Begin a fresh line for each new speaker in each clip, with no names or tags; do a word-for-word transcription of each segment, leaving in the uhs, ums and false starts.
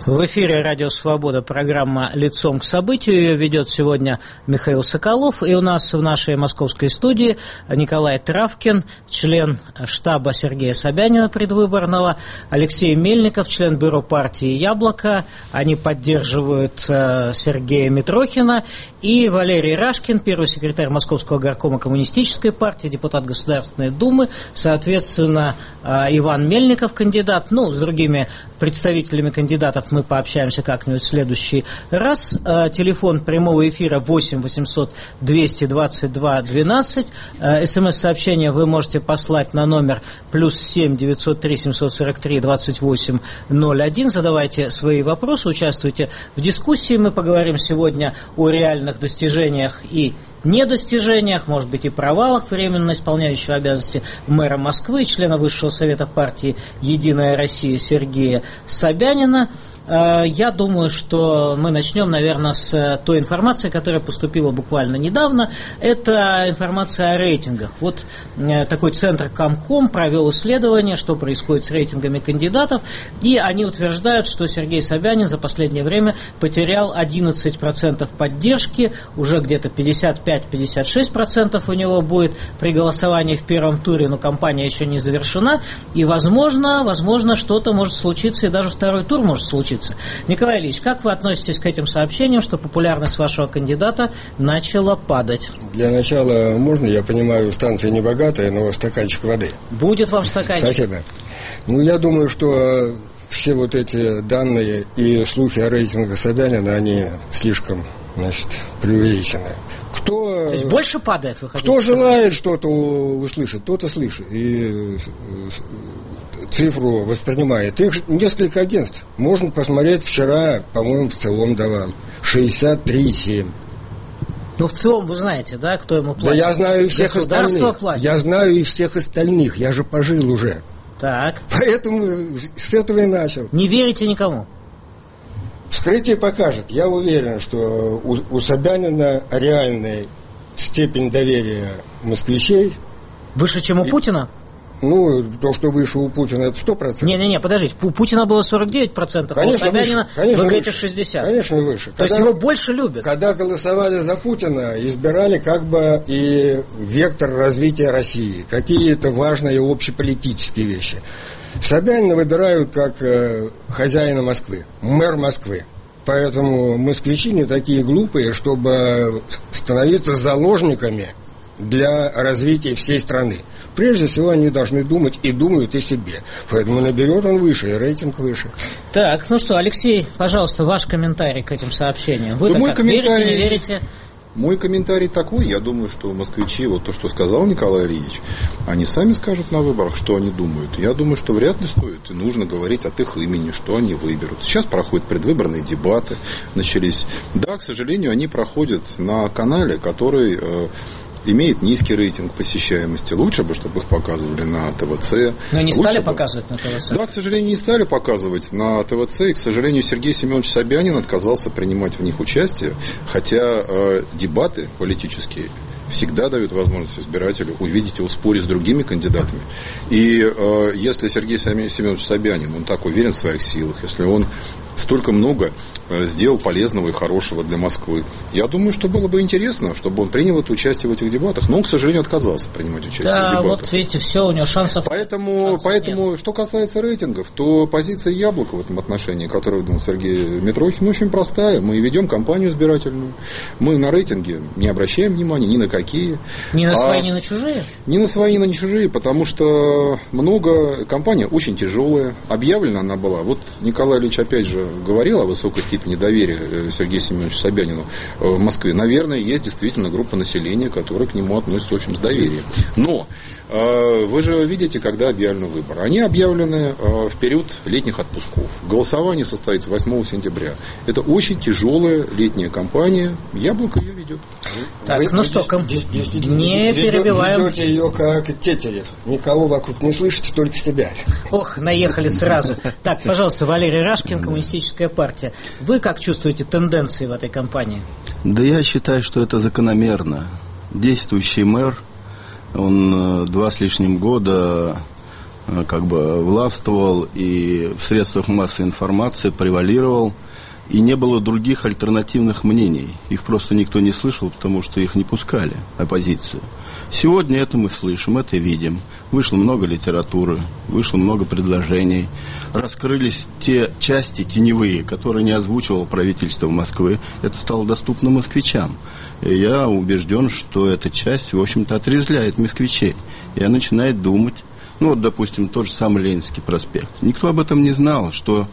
В эфире «Радио Свобода», программа «Лицом к событию». Ее ведет сегодня Михаил Соколов. И у нас в нашей московской студии Николай Травкин, член штаба Сергея Собянина предвыборного, Алексей Мельников, член бюро партии «Яблоко». Они поддерживают э, Сергея Митрохина. И Валерий Рашкин, первый секретарь Московского горкома Коммунистической партии, депутат Государственной Думы. Соответственно, э, Иван Мельников, кандидат. Ну, с другими представителями кандидатов мы пообщаемся как-нибудь в следующий раз. Телефон прямого эфира восемь восемьсот двести двадцать два двенадцать. СМС-сообщение вы можете послать на номер плюс семь девятьсот три семьсот сорок три двадцать восемь ноль один. Задавайте свои вопросы, участвуйте в дискуссии. Мы поговорим сегодня о реальных достижениях и недостижениях, может быть, и провалах временно исполняющего обязанности мэра Москвы, члена Высшего совета партии «Единая Россия» Сергея Собянина. Я думаю, что мы начнем, наверное, с той информации, которая поступила буквально недавно. Это информация о рейтингах. Вот такой центр Комком провел исследование, что происходит с рейтингами кандидатов, и они утверждают, что Сергей Собянин за последнее время потерял одиннадцать процентов поддержки, уже где-то пятьдесят пять - пятьдесят шесть процентов у него будет при голосовании в первом туре, но кампания еще не завершена, и, возможно, возможно, что-то может случиться, и даже второй тур может случиться. Николай Ильич, как вы относитесь к этим сообщениям, что популярность вашего кандидата начала падать?
Для начала, можно, я понимаю, станция небогатая, но стаканчик воды.
Будет вам стаканчик.
Спасибо. Ну, я думаю, что все вот эти данные и слухи о рейтингах Собянина, они слишком, значит, преувеличены. Кто,
То есть больше падает, вы хотите
Кто
сказать?
желает что-то услышать, тот и слышит. И цифру воспринимает. Их несколько агентств. Можно посмотреть, вчера, по-моему, в целом давал шестьдесят три и семь.
Ну, в целом вы знаете, да, кто ему платит?
Да я знаю и всех остальных.
Платит.
Я знаю и всех остальных. Я же пожил уже.
Так.
Поэтому с этого и начал.
Не верите никому?
Вскрытие покажет. Я уверен, что у, у Собянина реальная степень доверия москвичей.
Выше, чем у
и,
Путина?
Ну, то, что выше у Путина, это сто процентов.
Не-не-не, подождите, у Путина было сорок девять процентов,
конечно,
а у Собянина,
конечно,
вы говорите,
выше.
шестьдесят процентов.
Конечно, выше.
То
когда,
есть его больше любят?
Когда голосовали за Путина, избирали как бы и вектор развития России, какие-то важные общеполитические вещи. Собянина выбирают как э, хозяина Москвы, мэр Москвы. Поэтому москвичи не такие глупые, чтобы становиться заложниками для развития всей страны. Прежде всего, они должны думать и думают о себе. Поэтому наберет он выше, и рейтинг выше.
Так, ну что, Алексей, пожалуйста, ваш комментарий к этим сообщениям. Вы-то
мой
как,
комментарий...
верите, не верите?
Мой комментарий такой, я думаю, что москвичи, вот то, что сказал Николай Ильич, они сами скажут на выборах, что они думают. Я думаю, что вряд ли стоит и нужно говорить от их имени, что они выберут. Сейчас проходят предвыборные дебаты, начались. Да, к сожалению, они проходят на канале, который э, имеет низкий рейтинг посещаемости. Лучше бы, чтобы их показывали на ТВЦ.
Но не
Лучше
стали
бы...
показывать на ТВЦ?
Да, к сожалению, не стали показывать на ТВЦ. И, к сожалению, Сергей Семенович Собянин отказался принимать в них участие. Хотя э, дебаты политические всегда дают возможность избирателю увидеть его в споре с другими кандидатами. И э, если Сергей Семенович Собянин, он так уверен в своих силах, если он столько много сделал полезного и хорошего для Москвы. Я думаю, что было бы интересно, чтобы он принял это участие в этих дебатах, но он, к сожалению, отказался принимать участие
да,
в дебатах.
Да, вот видите, все, у него шансов
Поэтому,
шансов
поэтому
нет.
Что касается рейтингов, то позиция «Яблока» в этом отношении, которую выдал Сергей Митрохин, очень простая. Мы ведем кампанию избирательную. Мы на рейтинге не обращаем внимания ни на какие.
Ни на
а
свои, ни на чужие?
Ни на свои, ни на чужие, потому что много... Кампания очень тяжелая. Объявлена она была. Вот Николай Ильич опять же говорил о высокой степени доверия Сергею Семеновичу Собянину в Москве. Наверное, есть действительно группа населения, которая к нему относится очень с доверием. Но э, вы же видите, когда объявлены выборы. Они объявлены э, в период летних отпусков. Голосование состоится восьмого сентября. Это очень тяжелая летняя кампания. «Яблоко» ее ведет.
Так,
вы,
ну
вы
что,
здесь,
ком...
здесь, здесь,
не
ведете,
перебиваем.
Ведете ее как Тетерев. Никого вокруг не слышите, только себя.
Ох, наехали сразу. Так, пожалуйста, Валерий Рашкин, Коммунистическая партия. Вы как чувствуете тенденции в этой кампании?
Да я считаю, что это закономерно. Действующий мэр, он два с лишним года как бы властвовал и в средствах массовой информации превалировал, и не было других альтернативных мнений. Их просто никто не слышал, потому что их не пускали, оппозицию. Сегодня это мы слышим, это видим. Вышло много литературы, вышло много предложений. Раскрылись те части теневые, которые не озвучивало правительство Москвы. Это стало доступно москвичам. И я убежден, что эта часть, в общем-то, отрезвляет москвичей. И она начинает думать. Ну, вот, допустим, тот же самый Ленинский проспект. Никто об этом не знал, что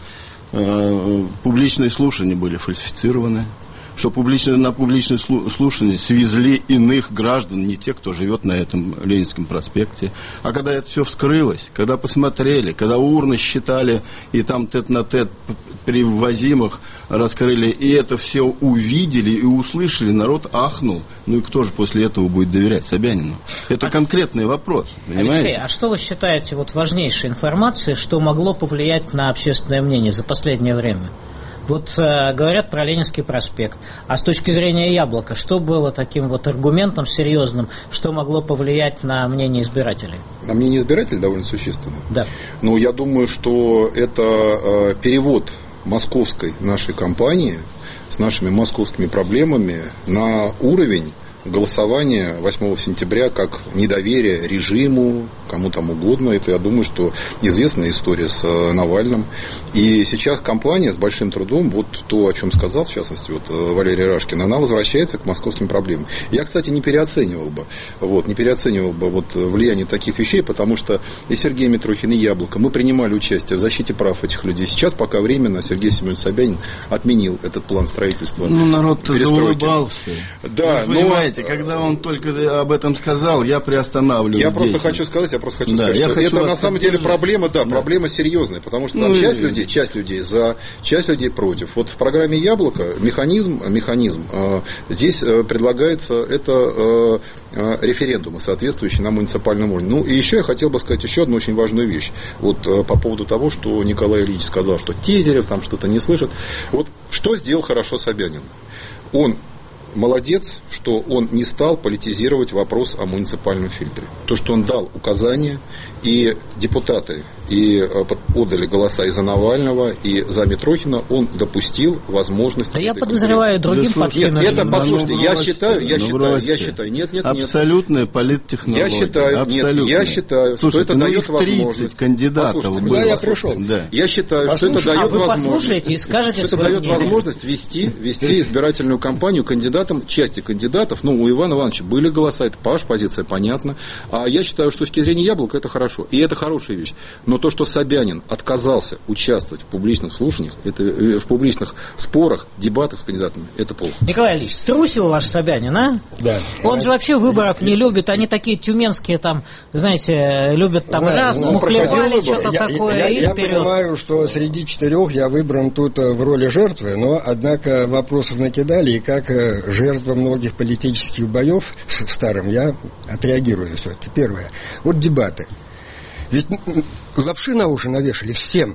э, публичные слушания были фальсифицированы, что публично, на публичные слушания свезли иных граждан, не те, кто живет на этом Ленинском проспекте. А когда это все вскрылось, когда посмотрели, когда урны считали, и там тет-на-тет при ввозимых раскрыли, и это все увидели и услышали, народ ахнул. Ну и кто же после этого будет доверять Собянину? Это а... конкретный вопрос, понимаете?
Алексей, а что вы считаете вот важнейшей информацией, что могло повлиять на общественное мнение за последнее время? Вот э, говорят про Ленинский проспект. А с точки зрения Яблока, что было таким вот аргументом серьезным, что могло повлиять на мнение избирателей?
На мнение избирателей довольно существенно.
Да.
Но я думаю, что это э, перевод московской нашей кампании с нашими московскими проблемами на уровень голосования восьмого сентября как недоверие режиму, кому там угодно. Это, я думаю, что известная история с Навальным. И сейчас кампания с большим трудом, вот то, о чем сказал, в частности, вот Валерий Рашкин, она возвращается к московским проблемам. Я, кстати, не переоценивал бы, вот, не переоценивал бы вот влияние таких вещей, потому что и Сергей Митрохин, и Яблоко, мы принимали участие в защите прав этих людей. Сейчас пока временно Сергей Семенович Собянин отменил этот план строительства.
Ну, народ-то заулыбался.
Да,
но... Понимаете, когда он только об этом сказал, я приостанавливаю.
Я просто хочу сказать, я просто хочу да, сказать, что хочу это на самом деле проблема, да, да, проблема серьезная, потому что там ну, часть и... людей, часть людей за, часть людей против. Вот в программе Яблоко механизм, механизм э, здесь э, предлагается это э, э, референдумы, соответствующие на муниципальном уровне. Ну и еще я хотел бы сказать еще одну очень важную вещь. Вот э, по поводу того, что Николай Ильич сказал, что Тетерев там что-то не слышит. Вот что сделал хорошо Собянин? Он молодец, что он не стал политизировать вопрос о муниципальном фильтре. То, что он дал указания, и депутаты и отдали голоса и за Навального, и за Митрохина, он допустил возможность...
Да я подозреваю, другим
да, подкинули. Нет, это, послушайте, я считаю, я считаю, я считаю, нет, нет, нет.
Абсолютная политтехнология.
Я считаю, нет, я считаю,
Слушайте,
что это
ну
дает возможность...
кандидатов
было. Да, я пришел. Да. Я считаю, послушайте, что это дает
а
возможность...
вы послушайте и скажете
что это дает возможность вести, вести избирательную кампанию кандидатам, части кандидатов, ну, у Ивана Ивановича были голоса, это ваша позиция, понятно. А я считаю, что с точки зрения Яблока это хорошо. И это хорошая вещь. Но то, что Собянин отказался участвовать в публичных слушаниях, это, в публичных спорах, дебатах с кандидатами, это плохо.
Николай Ильич, струсил ваш Собянин, а?
Да.
Он да. же вообще выборов не любит. Они такие тюменские там, знаете, любят там да, раз, ну, мухлевали, что-то я, такое, я, и
я,
вперед.
Я понимаю, что среди четырех я выбран тут в роли жертвы, но, однако, вопросов накидали, и как жертва многих политических боев в старом я отреагирую все-таки. Первое. Вот дебаты. Ведь лапши на уши навешали всем,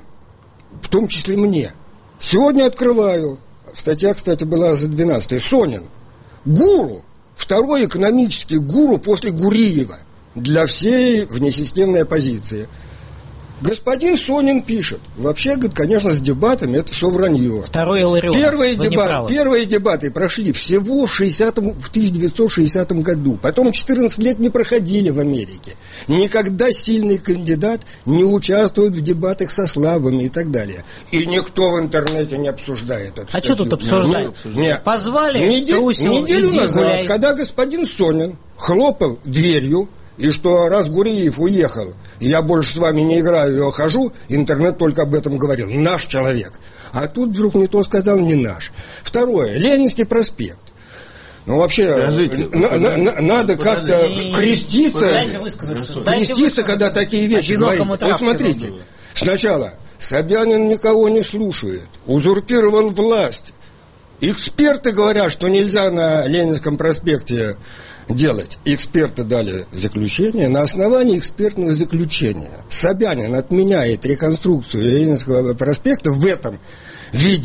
в том числе мне. Сегодня открываю. Статья, кстати, была за двенадцатое. Сонин. Гуру. Второй экономический гуру после Гуриева для всей внесистемной оппозиции. Господин Сонин пишет. Вообще, говорит, конечно, с дебатами это все вранье.
Второй Илларион.
Первые, дебат, первые дебаты прошли всего в, шестидесятом, в тысяча девятьсот шестидесятом году. Потом четырнадцать лет не проходили в Америке. Никогда сильный кандидат не участвует в дебатах со слабыми и так далее. И никто в интернете не обсуждает это.
А что тут обсуждать?
Нет.
Позвали,
Неделю,
струсил,
неделю
иди
назад,
гуляй.
Когда господин Сонин хлопал дверью, и что раз Гуриев уехал, я больше с вами не играю, я ухожу, интернет только об этом говорил. Наш человек. А тут вдруг не то сказал, не наш. Второе. Ленинский проспект. Ну, вообще,
Скажите,
на, на, на, надо как-то креститься.
Дайте высказаться.
Креститься,
Дайте высказаться,
когда такие вещи говорить. Вот смотрите. Сначала Собянин никого не слушает. Узурпировал власть. Эксперты говорят, что нельзя на Ленинском проспекте делать. Эксперты дали заключение. На основании экспертного заключения Собянин отменяет реконструкцию Ленинского проспекта в этом виде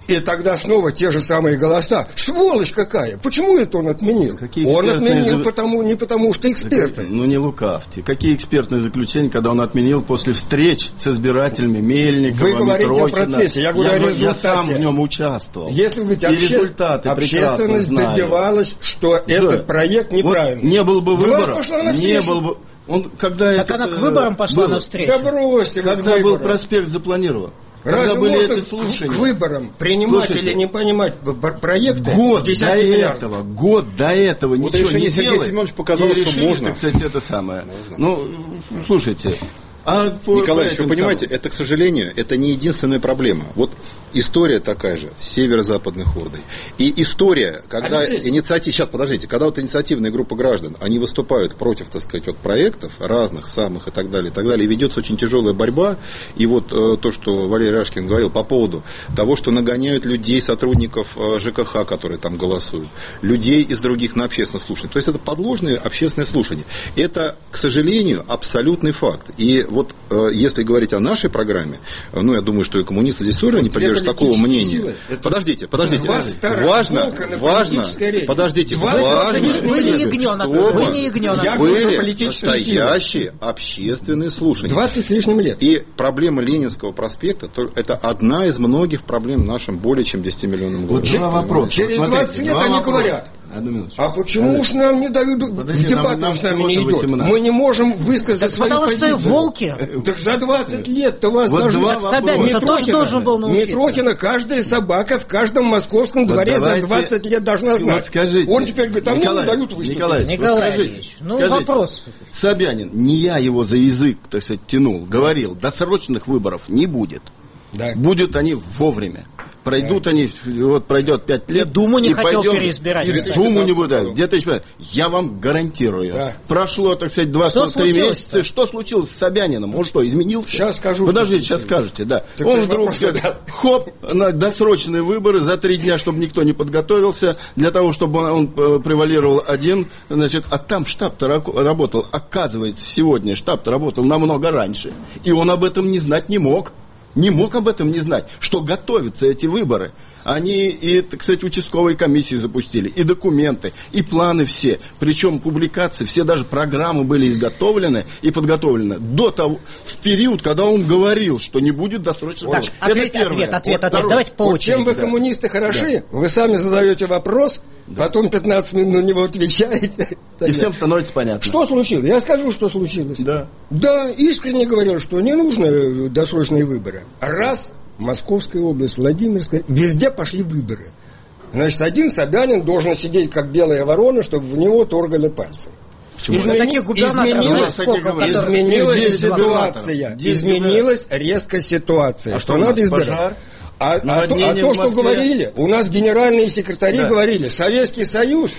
И тогда снова те же самые голоса. Сволочь какая! Почему это он отменил?
Какие
он отменил
за...
потому, не потому, что эксперты.
Ну не лукавьте. Какие экспертные заключения, когда он отменил после встреч с избирателями Мельникова,
Вы говорите
Митрохина?
о процессе, я говорю
я,
о результате.
Я сам в нем участвовал.
Если вы говорите,
и
обще...
результаты
общественность добивалась, что
Джой,
этот проект неправильный.
Вот не было бы выборов, не было бы...
Он, когда так это, она к выборам пошла
было,
навстречу.
Да бросьте,
когда был проспект запланирован.
Разве
когда были
можно
эти слушания?
К выборам принимать
Слушайте,
или не понимать проекты?
Год до этого, год до этого вот ничего не
Сергей
делает.
Семенович показал, что
решили,
можно.
Кстати, это самое. Можно. Ну, слушайте.
А Николай, вы понимаете, самым... это, к сожалению, это не единственная проблема. Вот история такая же, северо-западных Ордой. И история, когда инициатив... Сейчас, подождите, когда вот инициативная группа граждан, они выступают против, так сказать, вот проектов разных, самых и так далее, и так далее, и ведется очень тяжелая борьба. И вот э, то, что Валерий Рашкин говорил по поводу того, что нагоняют людей, сотрудников э, ЖКХ, которые там голосуют, людей из других на общественных слушаниях. То есть это подложные общественные слушания. Это, к сожалению, абсолютный факт. И вот э, если говорить о нашей программе, э, ну, я думаю, что и коммунисты здесь тоже не придерживаются такого мнения. Подождите, подождите. Важно, важно, подождите, важно.
Вы не ягненок, вы не ягненок.
Были настоящие общественные слушания.
двадцать с лишним лет.
И проблема Ленинского проспекта, это одна из многих проблем в нашем более чем десятимиллионном городе.
Вот вопрос. Через двадцать лет они говорят. А почему уж нам не дают, в дебатах с нами не идет? Мы не можем высказать свои позиции.
Потому что волки.
Так за двадцать лет-то вас
вот
должны...
Так Собянин тоже должен был научиться.
Митрохина, каждая собака в каждом московском вот дворе за двадцать лет должна знать. Вот
скажите,
он теперь говорит, а мне не дают выступить.
Николай,
Николай вот скажите, ну скажите, вопрос.
Собянин, не я его за язык, так сказать, тянул, говорил, досрочных выборов не будет. Да. Будут они вовремя. Пройдут да. они, вот пройдет пять лет.
И Думу не
и
хотел
пойдем,
переизбирать.
И Думу не будет. Где-то я вам гарантирую. Да. Прошло, так сказать, двадцать три месяца. Что случилось с Собяниным? Он что, изменился?
Сейчас скажу.
Подождите, сейчас скажете, да. Так он вдруг, да. хоп, на досрочные выборы за три дня, чтобы никто не подготовился, для того, чтобы он, он превалировал один, значит, а там штаб-то работал. Оказывается, сегодня штаб-то работал намного раньше. И он об этом не знать не мог. Не мог об этом не знать, что готовятся эти выборы. Они и, кстати, участковые комиссии запустили, и документы, и планы все. Причем публикации, все даже программы были изготовлены и подготовлены до того, в период, когда он говорил, что не будет досрочного.
Так, ответ, ответ, ответ, ответ. Давайте по очереди.
Чем вы, коммунисты, хороши, да. Вы сами задаете вопрос, да. Потом пятнадцать минут на него отвечаете.
И всем становится понятно.
Что случилось? Я скажу, что случилось.
Да.
Да, искренне говорю, что не нужны досрочные выборы. Раз, Московская область, Владимирская, везде пошли выборы. Значит, один Собянин должен сидеть как белая ворона, чтобы в него торгали пальцем. Измени... Изменилась, сколько, изменилась ситуация. Изменилась резко ситуация.
А
что,
что
надо избирать?
Пожар?
А, а, то, а то, что говорили, у нас генеральные секретари да. говорили, Советский Союз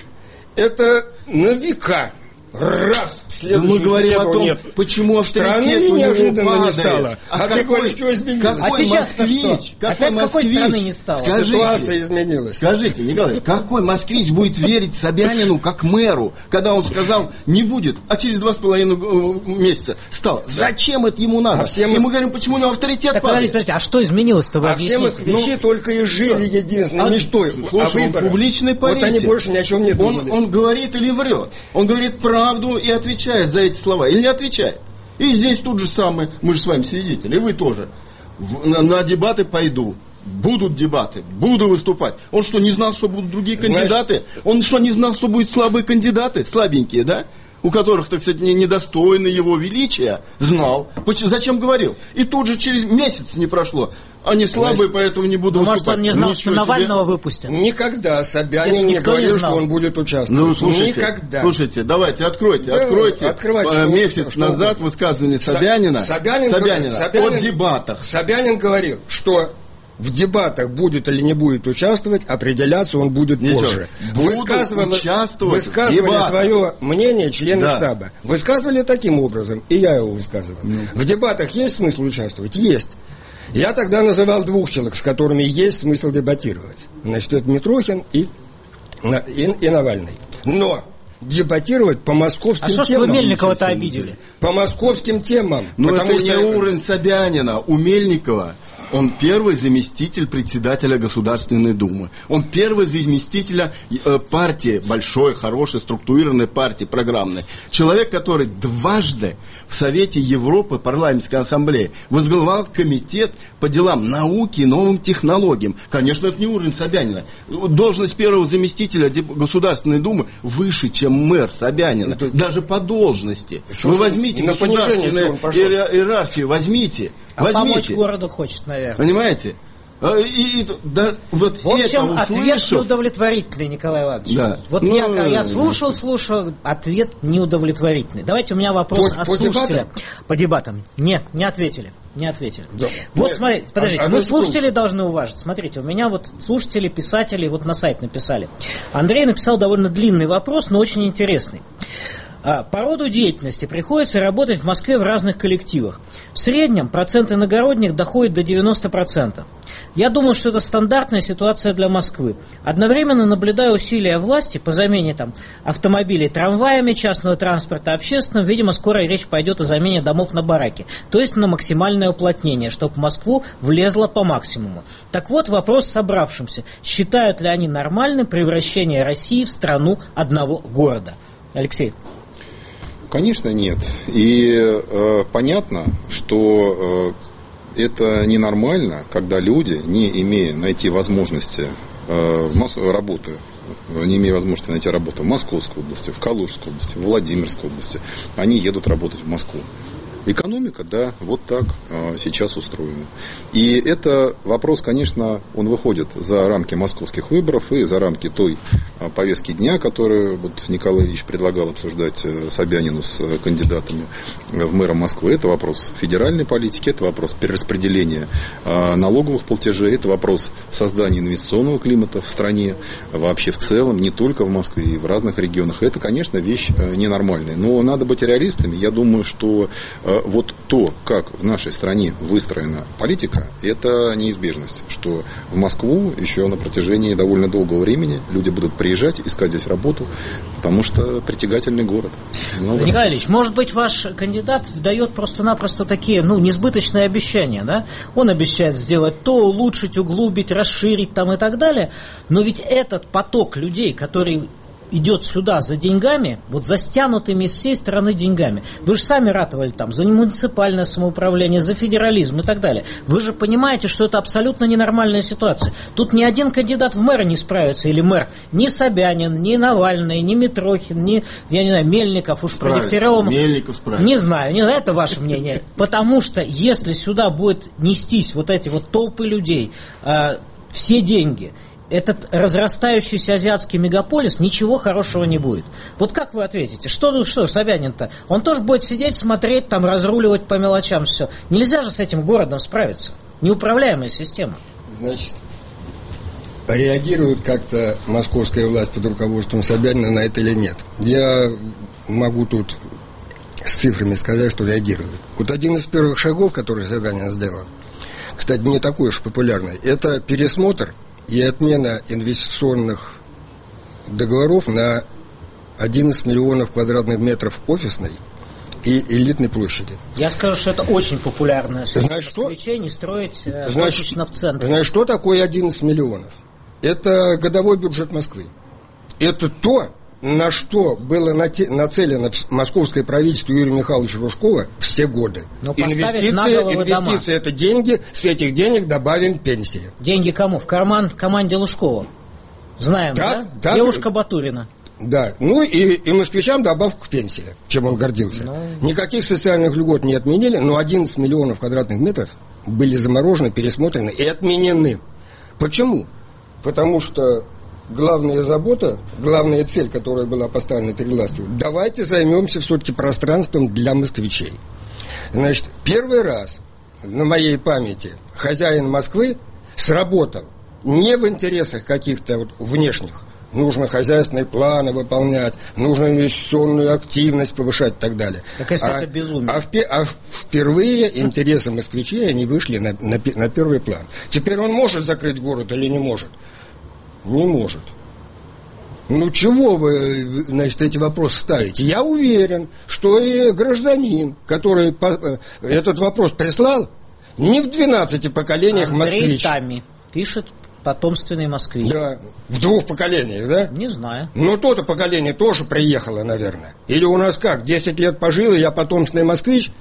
это на века. Раз,
мы говорим о том,
нет.
почему
страны неожиданно не стало.
А,
а ты говоришь, что изменилось?
А сейчас-то что?
Какой
Опять
москвич?
Какой страны не стало?
Скажите, ситуация изменилась.
Скажите, Николай, какой москвич будет верить Собянину как мэру, когда он сказал, не будет, а через два с половиной месяца стал? Зачем это ему надо? А все мы... И мы говорим, почему у него авторитет
так, падает? Подождите, а что изменилось-то вы
А
объясните?
все москвичи ну, только и жили единственной а, мечтой.
Слушай, он публичный политик.
Вот они больше ни о чем не думали.
Он, он говорит или врет? Он говорит правду и отвечает за эти слова или не отвечает. И здесь тут же самое, мы же с вами свидетели, и вы тоже. В, на, на дебаты пойду. Будут дебаты, буду выступать. Он что, не знал, что будут другие кандидаты? Знаешь, он что, не знал, что будут слабые кандидаты? Слабенькие, да? У которых, так сказать, недостойны его величия, знал. Почему, зачем говорил? И тут же через месяц не прошло. Они слабые, Значит, поэтому не буду
выступать. Может, он не знал, Ничего что Навального себе. Выпустят?
Никогда Собянин не говорил, что он будет участвовать.
Ну, слушайте,
Никогда.
Слушайте, давайте, откройте, да, откройте.
Открывайте,
месяц что, назад что высказывание Собянина,
Собянин,
Собянина
Собянин,
о дебатах.
Собянин говорил, что в дебатах будет или не будет участвовать, определяться он будет Ничего. позже. Высказывали, высказывали свое мнение члены да. штаба. Высказывали таким образом, и я его высказывал. Mm. В дебатах есть смысл участвовать? Есть. Я тогда называл двух человек, с которыми есть смысл дебатировать. Значит, это Митрохин и, и, и Навальный. Но дебатировать по московским темам.
А что ж вы Мельникова-то обидели?
По московским темам.
Но это не что... уровень Собянина. У Мельникова Он первый заместитель председателя Государственной Думы. Он первый заместителя э, партии, большой, хорошей, структурированной партии, программной. Человек, который дважды в Совете Европы, парламентской ассамблее, возглавлял комитет по делам науки и новым технологиям. Конечно, это не уровень Собянина. Должность первого заместителя Государственной Думы выше, чем мэр Собянина. Это... Даже по должности. Вы возьмите государственную иерархию, возьмите.
А
возьмите.
Помочь городу хочет, наверное.
Понимаете? И, и, да, вот
в общем,
это
ответ неудовлетворительный, Николай Иванович. Да. Вот ну, я, я слушал, слушал, ответ неудовлетворительный. Давайте у меня вопрос по, от по слушателя. Дебатам? По дебатам. Нет, не ответили. Не ответили. Да. Вот Нет. смотрите, подождите, а, мы а слушателей секунду. должны уважить. Смотрите, у меня вот слушатели, писатели вот на сайт написали. Андрей написал довольно длинный вопрос, но очень интересный. По роду деятельности приходится работать в Москве в разных коллективах. В среднем процент иногородних доходит до девяноста процентов. Я думаю, что это стандартная ситуация для Москвы. Одновременно наблюдаю усилия власти по замене там, автомобилей трамваями, частного транспорта общественным. Видимо, скоро речь пойдет о замене домов на бараки. То есть на максимальное уплотнение, чтобы в Москву влезло по максимуму. Так вот, вопрос собравшимся. Считают ли они нормальным превращение России в страну одного города? Алексей.
Конечно, нет. И э, понятно, что э, это ненормально, когда люди, не имея найти возможности э, работы, не имея возможности найти работу в Московской области, в Калужской области, в Владимирской области, они едут работать в Москву. Экономика, да, вот так а, сейчас устроена. И это вопрос, конечно, он выходит за рамки московских выборов и за рамки той а, повестки дня, которую вот, Николай Ильич предлагал обсуждать а, Собянину с а, кандидатами в мэра Москвы. Это вопрос федеральной политики, это вопрос перераспределения а, налоговых платежей, это вопрос создания инвестиционного климата в стране, вообще в целом, не только в Москве, и в разных регионах. Это, конечно, вещь а, ненормальная. Но надо быть реалистами. Я думаю, что вот то, как в нашей стране выстроена политика, это неизбежность, что в Москву еще на протяжении довольно долгого времени люди будут приезжать, искать здесь работу, потому что притягательный город. Много.
Николай Ильич, может быть, ваш кандидат дает просто-напросто такие, ну, несбыточные обещания, да? Он обещает сделать то, улучшить, углубить, расширить там и так далее, но ведь этот поток людей, который идет сюда за деньгами, вот за стянутыми с всей стороны деньгами. Вы же сами ратовали там за муниципальное самоуправление, за федерализм и так далее. Вы же понимаете, что это абсолютно ненормальная ситуация. Тут ни один кандидат в мэра не справится, или мэр. Ни Собянин, ни Навальный, ни Митрохин, ни, я не знаю, Мельников, уж про Дегтярева.
Мельников справится.
Не знаю, не знаю, это ваше мнение. Потому что если сюда будет нестись вот эти вот толпы людей, э, все деньги, этот разрастающийся азиатский мегаполис, ничего хорошего не будет. Вот как вы ответите? Что, что Собянин-то? Он тоже будет сидеть, смотреть, там, разруливать по мелочам все. Нельзя же с этим городом справиться. Неуправляемая система.
Значит, реагирует как-то московская власть под руководством Собянина на это или нет? Я могу тут с цифрами сказать, что реагирует. Вот один из первых шагов, который Собянин сделал, кстати, не такой уж популярный, это пересмотр и отмена инвестиционных договоров на одиннадцать миллионов квадратных метров офисной и элитной площади.
Я скажу, что это очень популярное москвичей не строить точечно в центре.
Знаешь, что такое одиннадцать миллионов? Это годовой бюджет Москвы. Это то, на что было нацелено московское правительство Юрия Михайловича Ружкова все годы. Инвестиции, инвестиции это деньги, с этих денег добавим пенсии.
Деньги кому? В карман команде Лужкова. Знаем, да? да? да Девушка Батурина.
Да, ну и, и москвичам добавку к пенсии, чем он гордился. Ну... Никаких социальных льгот не отменили, но одиннадцать миллионов квадратных метров были заморожены, пересмотрены и отменены. Почему? Потому что главная забота, главная цель, которая была поставлена перед властью, давайте займемся все-таки пространством для москвичей. Значит, первый раз на моей памяти хозяин Москвы сработал не в интересах каких-то вот внешних. Нужно хозяйственные планы выполнять, нужно инвестиционную активность повышать и так далее.
Так если а, это безумие.
А, впе, а впервые интересы москвичей, они вышли на, на, на первый план. Теперь он может закрыть город или не может? Не может. Ну, чего вы, значит, эти вопросы ставите? Я уверен, что и гражданин, который по, этот вопрос прислал, Не в двенадцати поколениях
Андрей
москвич.
Тами пишет потомственный москвич.
Да, в двух поколениях, да?
Не знаю.
Ну, то-то поколение тоже приехало, наверное. Или у нас как, десять лет пожил, и я потомственный москвич?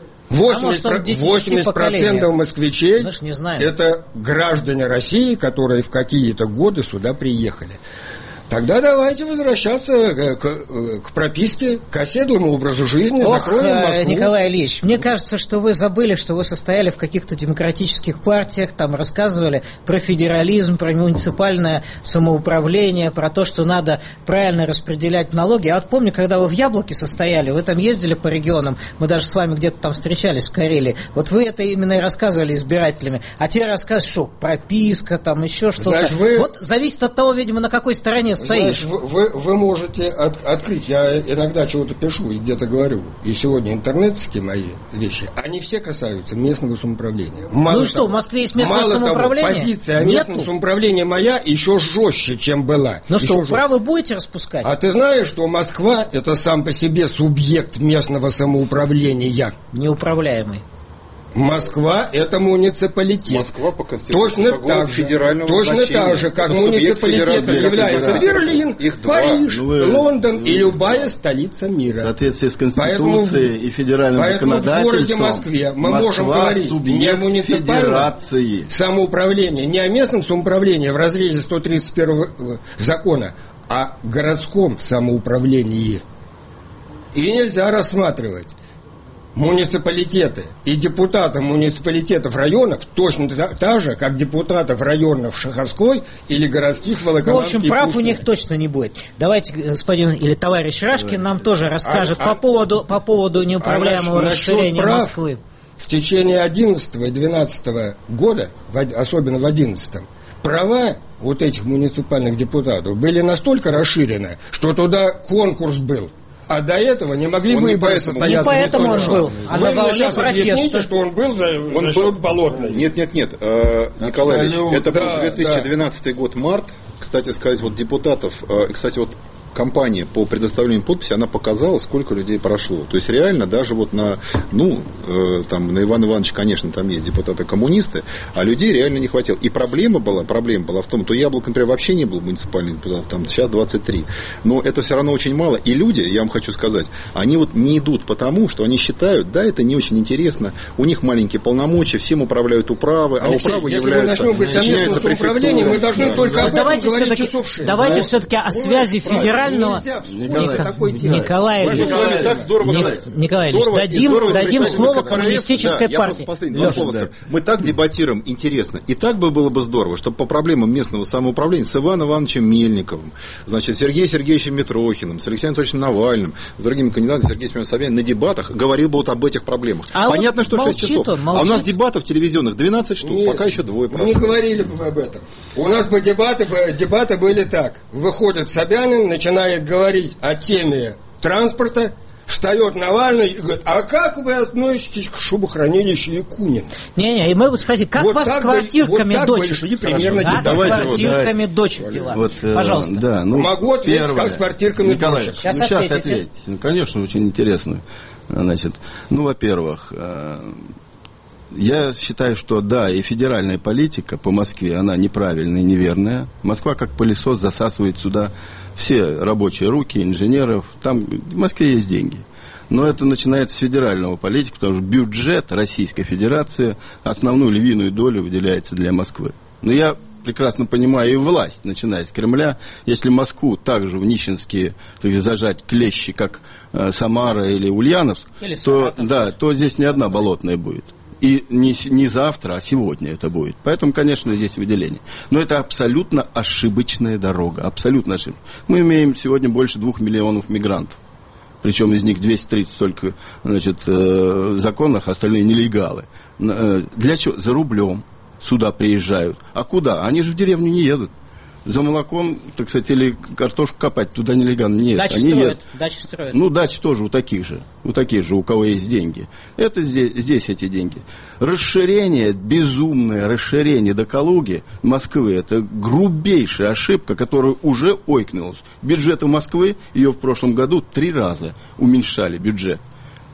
восемьдесят процентов москвичей
не
это граждане России, которые в какие-то годы сюда приехали. Тогда давайте возвращаться к, к, к прописке, к оседлому образу жизни,
Ох,
закроем Москву.
Николай Ильич, мне кажется, что вы забыли, что вы состояли в каких-то демократических партиях, там рассказывали про федерализм, про муниципальное самоуправление, про то, что надо правильно распределять налоги. А вот помню, когда вы в Яблоке состояли, вы там ездили по регионам, мы даже с вами где-то там встречались в Карелии, вот вы это именно и рассказывали избирателями, а те рассказывают, что прописка, там еще что-то.
Значит, вы...
Вот зависит от того, видимо, на какой стороне стоишь.
Знаешь, вы, вы можете от, открыть, я иногда чего-то пишу и где-то говорю, и сегодня интернетские мои вещи, они все касаются местного самоуправления. Мало
ну и что,
того,
в Москве есть местное
мало
самоуправление?
Того, позиция о местном
Нету?
самоуправлении моя еще жестче, чем была.
Ну
еще
что,
жестче.
управы будете распускать?
А ты знаешь, что Москва это сам по себе субъект местного самоуправления?
Неуправляемый.
Москва это муниципалитет.
Москва по конституции
точно так же, точно так же, как муниципалитетом является Берлин, Париж, ну, Лондон и любая столица мира.
В соответствии с Конституцией
поэтому,
и федеральным
поэтому
законодательством.
В городе Москве мы
Москва
можем говорить не о муниципальном самоуправлении, не о местном самоуправлении в разрезе сто тридцать первого закона, а о городском самоуправлении. И нельзя рассматривать муниципалитеты и депутаты муниципалитетов районов точно та, та же, как депутатов районов Шаховской или городских Волоколамский.
Ну, в общем, прав у них точно не будет. Давайте господин или товарищ Рашкин нам тоже расскажет а, по, а, поводу, по поводу неуправляемого а расширения прав, Москвы.
В течение одиннадцатого и двенадцатого года, особенно в одиннадцатом, права вот этих муниципальных депутатов были настолько расширены, что туда конкурс был. А до этого не могли
он
выборы
не
состояться.
Не поэтому
не
он был. А
вы
на
мне сейчас объясните, что он был за,
он
за
был...
счет Болотной.
Нет, нет, нет. Э, Николай Ильич, это
да,
был две тысячи двенадцатый да. год, март. Кстати сказать, вот депутатов, э, кстати, вот компания по предоставлению подписи, она показала, сколько людей прошло. То есть реально даже вот на, ну, э, там, на Ивана Ивановича, конечно, там есть депутаты-коммунисты, а людей реально не хватило. И проблема была, проблема была в том, что Яблоко, например, вообще не был муниципальным депутатом, там сейчас двадцать три. Но это все равно очень мало. И люди, я вам хочу сказать, они вот не идут потому, что они считают, да, это не очень интересно, у них маленькие полномочия, всем управляют управы,
Алексей,
а управы
если
являются...
мы начнем говорить о местном самоуправлении, мы должны да. только да. об
давайте
этом говорить
часов
шесть.
Давайте
да?
все-таки о связи федерального... Николай Ильич, Николай Ильич, дадим, дадим слово коммунистической
да,
партии.
Леша, да. Мы так дебатируем, интересно. И так бы было бы здорово, чтобы по проблемам местного самоуправления с Иваном Ивановичем Мельниковым, значит, Сергеем Сергеевичем Митрохиным, с Алексеем Анатольевичем Навальным, с другими кандидатами, Сергеем Семеновичем Собяниным на дебатах говорил бы вот об этих проблемах. А понятно, вот что шесть часов. Он, а у нас дебатов телевизионных двенадцать штук, Нет, пока еще двое прошло.
Не говорили бы об этом. У нас бы дебаты, дебаты были так. Выходит Собянин, начинает говорить о теме транспорта, встает Навальный и говорит, а как вы относитесь к шубохранилищу Якунина?
Не-не, и мы будем спросить, как вот вас с квартирками
вот
дочек?
Примерно
как с квартирками вот, дочек дела? Вот, Пожалуйста.
Да, ну, могу ответить, первое. Как с квартирками
Николай,
дочек.
Сейчас,
ну, сейчас
ответите.
ответить. Ну, конечно, очень интересно. Значит, ну, во-первых, я считаю, что да, и федеральная политика по Москве, она неправильная, неверная. Москва как пылесос засасывает сюда все рабочие руки, инженеров. Там в Москве есть деньги. Но это начинается с федерального политики, потому что бюджет Российской Федерации основную львиную долю выделяется для Москвы. Но я прекрасно понимаю и власть, начиная с Кремля, если Москву также в нищенские зажать клещи, как э, Самара или Ульяновск, или то, да, то здесь не одна Болотная будет. И не, не завтра, а сегодня это будет. Поэтому, конечно, здесь выделение. Но это абсолютно ошибочная дорога. Абсолютно ошибочная. Мы имеем сегодня больше двух миллионов мигрантов. Причем из них двести тридцать только, значит, законных, остальные нелегалы. Для чего? За рублем сюда приезжают. А куда? Они же в деревню не едут. За молоком, так сказать, или картошку копать, туда нелегально нет.
Дачи
Они
строят,
едут.
дачи строят.
Ну, дачи тоже у таких же, у таких же, у кого есть деньги. Это здесь, здесь эти деньги. Расширение, безумное расширение до Калуги, Москвы, это грубейшая ошибка, которая уже ойкнулась. Бюджеты Москвы, ее в прошлом году три раза уменьшали бюджет.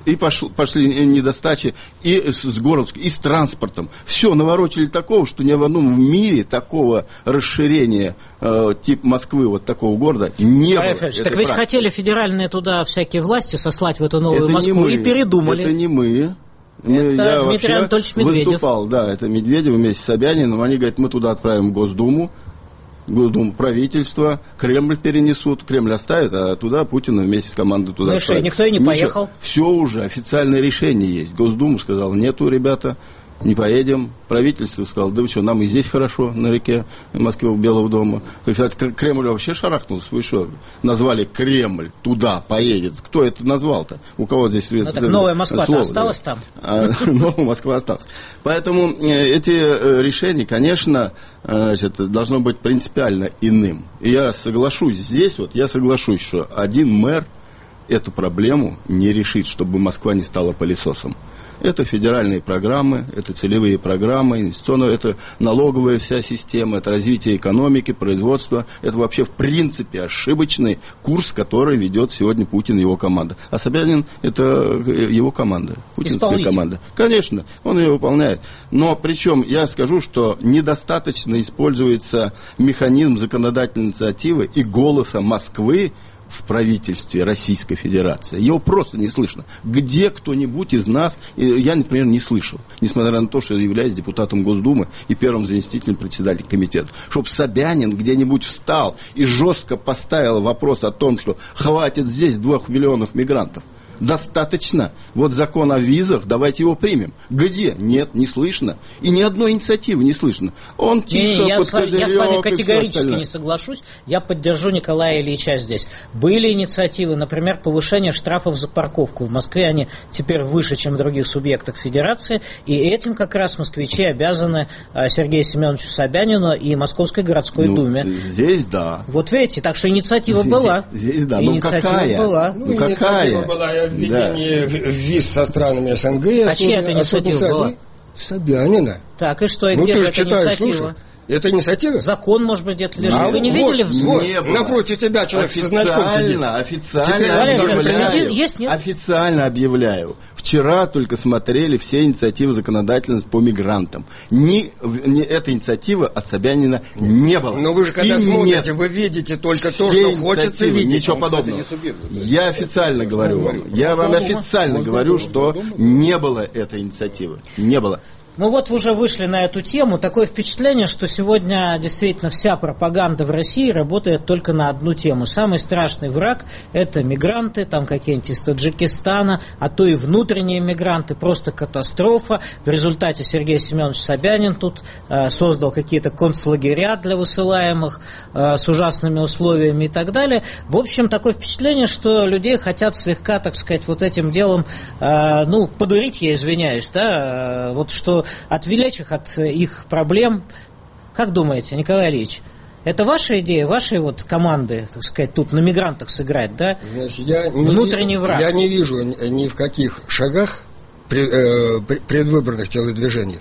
И пошли, пошли недостачи и с, с Горовском, и с транспортом. Все, наворочили такого, что ни в одном мире такого расширения э, типа Москвы, вот такого города, не было.
Так ведь практика. Хотели федеральные туда всякие власти сослать в эту новую это Москву и передумали.
Это не мы. мы
это
я
Дмитрий Анатольевич Медведев.
Выступал, да, это Медведев вместе с Собяниным. Они говорят, мы туда отправим Госдуму. Госдуму, правительство, Кремль перенесут, Кремль оставит, а туда Путин вместе с командой туда
ну
отправит.
Что, никто и не
Ничего.
Поехал?
Все уже, официальное решение есть. Госдума сказала, нету, ребята, не поедем. Правительство сказало, да вы что, нам и здесь хорошо, на реке Москвы, у Белого дома. Кстати, Кремль вообще шарахнулся, вы что, назвали Кремль, туда поедет. Кто это назвал-то? У кого здесь...
Ну, так новая Москва-то осталась
да?
там?
А, новая Москва осталась. Поэтому эти решения, конечно, значит, должно быть принципиально иным. И я соглашусь здесь, вот я соглашусь, что один мэр эту проблему не решит, чтобы Москва не стала пылесосом. Это федеральные программы, это целевые программы, инвестиционные, это налоговая вся система, это развитие экономики, производства. Это вообще в принципе ошибочный курс, который ведет сегодня Путин и его команда. А Собянин – это его команда, путинская команда. Конечно, он ее выполняет. Но причем я скажу, что недостаточно используется механизм законодательной инициативы и голоса Москвы в правительстве Российской Федерации. Его просто не слышно. Где кто-нибудь из нас, я, например, не слышал, несмотря на то, что я являюсь депутатом Госдумы и первым заместителем председателя комитета, чтобы Собянин где-нибудь встал и жестко поставил вопрос о том, что хватит здесь двух миллионов мигрантов. Достаточно. Вот закон о визах, давайте его примем. Где? Нет, не слышно. И ни одной инициативы не слышно. Он тихо,
не, не, я,
под
с вами, я с вами категорически не соглашусь. Я поддержу Николая Ильича здесь. Были инициативы, например, повышение штрафов за парковку. В Москве они теперь выше, чем в других субъектах Федерации. И этим как раз москвичи обязаны Сергею Семеновичу Собянину и Московской городской
ну,
думе.
Здесь да.
Вот видите, так что инициатива
здесь,
была.
Здесь да.
Инициатива
ну, какая?
была.
Ну,
ну,
инициатива
какая?
была введение да. виз со странами СНГ.
А чья это инициатива была?
Собянина.
Так, и что, и
ну,
где же эта
читаешь,
инициатива?
Слушай. Это инициатива?
Закон, может быть, где-то лежит.
А
вы не
вот,
видели?
Вот,
не
напротив тебя человек со значком сидит.
Официально,
Валерий,
объявляю,
есть, нет?
официально объявляю. Вчера только смотрели все инициативы законодательности по мигрантам. Ни, ни этой инициативы от Собянина не было.
Но вы же когда
и
смотрите,
нет.
вы видите только
все
то, что хочется видеть.
Ничего
Он,
подобного.
кстати, не субъект,
Я официально говорю вам. Я вам официально говорю, что не было этой инициативы. Не было.
Ну вот вы уже вышли на эту тему. Такое впечатление, что сегодня действительно вся пропаганда в России работает только на одну тему. Самый страшный враг – это мигранты, там какие-нибудь из Таджикистана, а то и внутренние мигранты. Просто катастрофа. В результате Сергей Семенович Собянин тут э, создал какие-то концлагеря для высылаемых э, с ужасными условиями и так далее. В общем, такое впечатление, что людей хотят слегка, так сказать, вот этим делом, э, ну, подурить, я извиняюсь, да, э, вот что отвлечь их от их проблем. Как думаете, Николай Ильич, это ваша идея, вашей вот команды, так сказать, тут на мигрантах сыграть, да?
Значит, я
Внутренний
не,
враг.
Я не вижу ни в каких шагах пред, э, предвыборных телодвижений.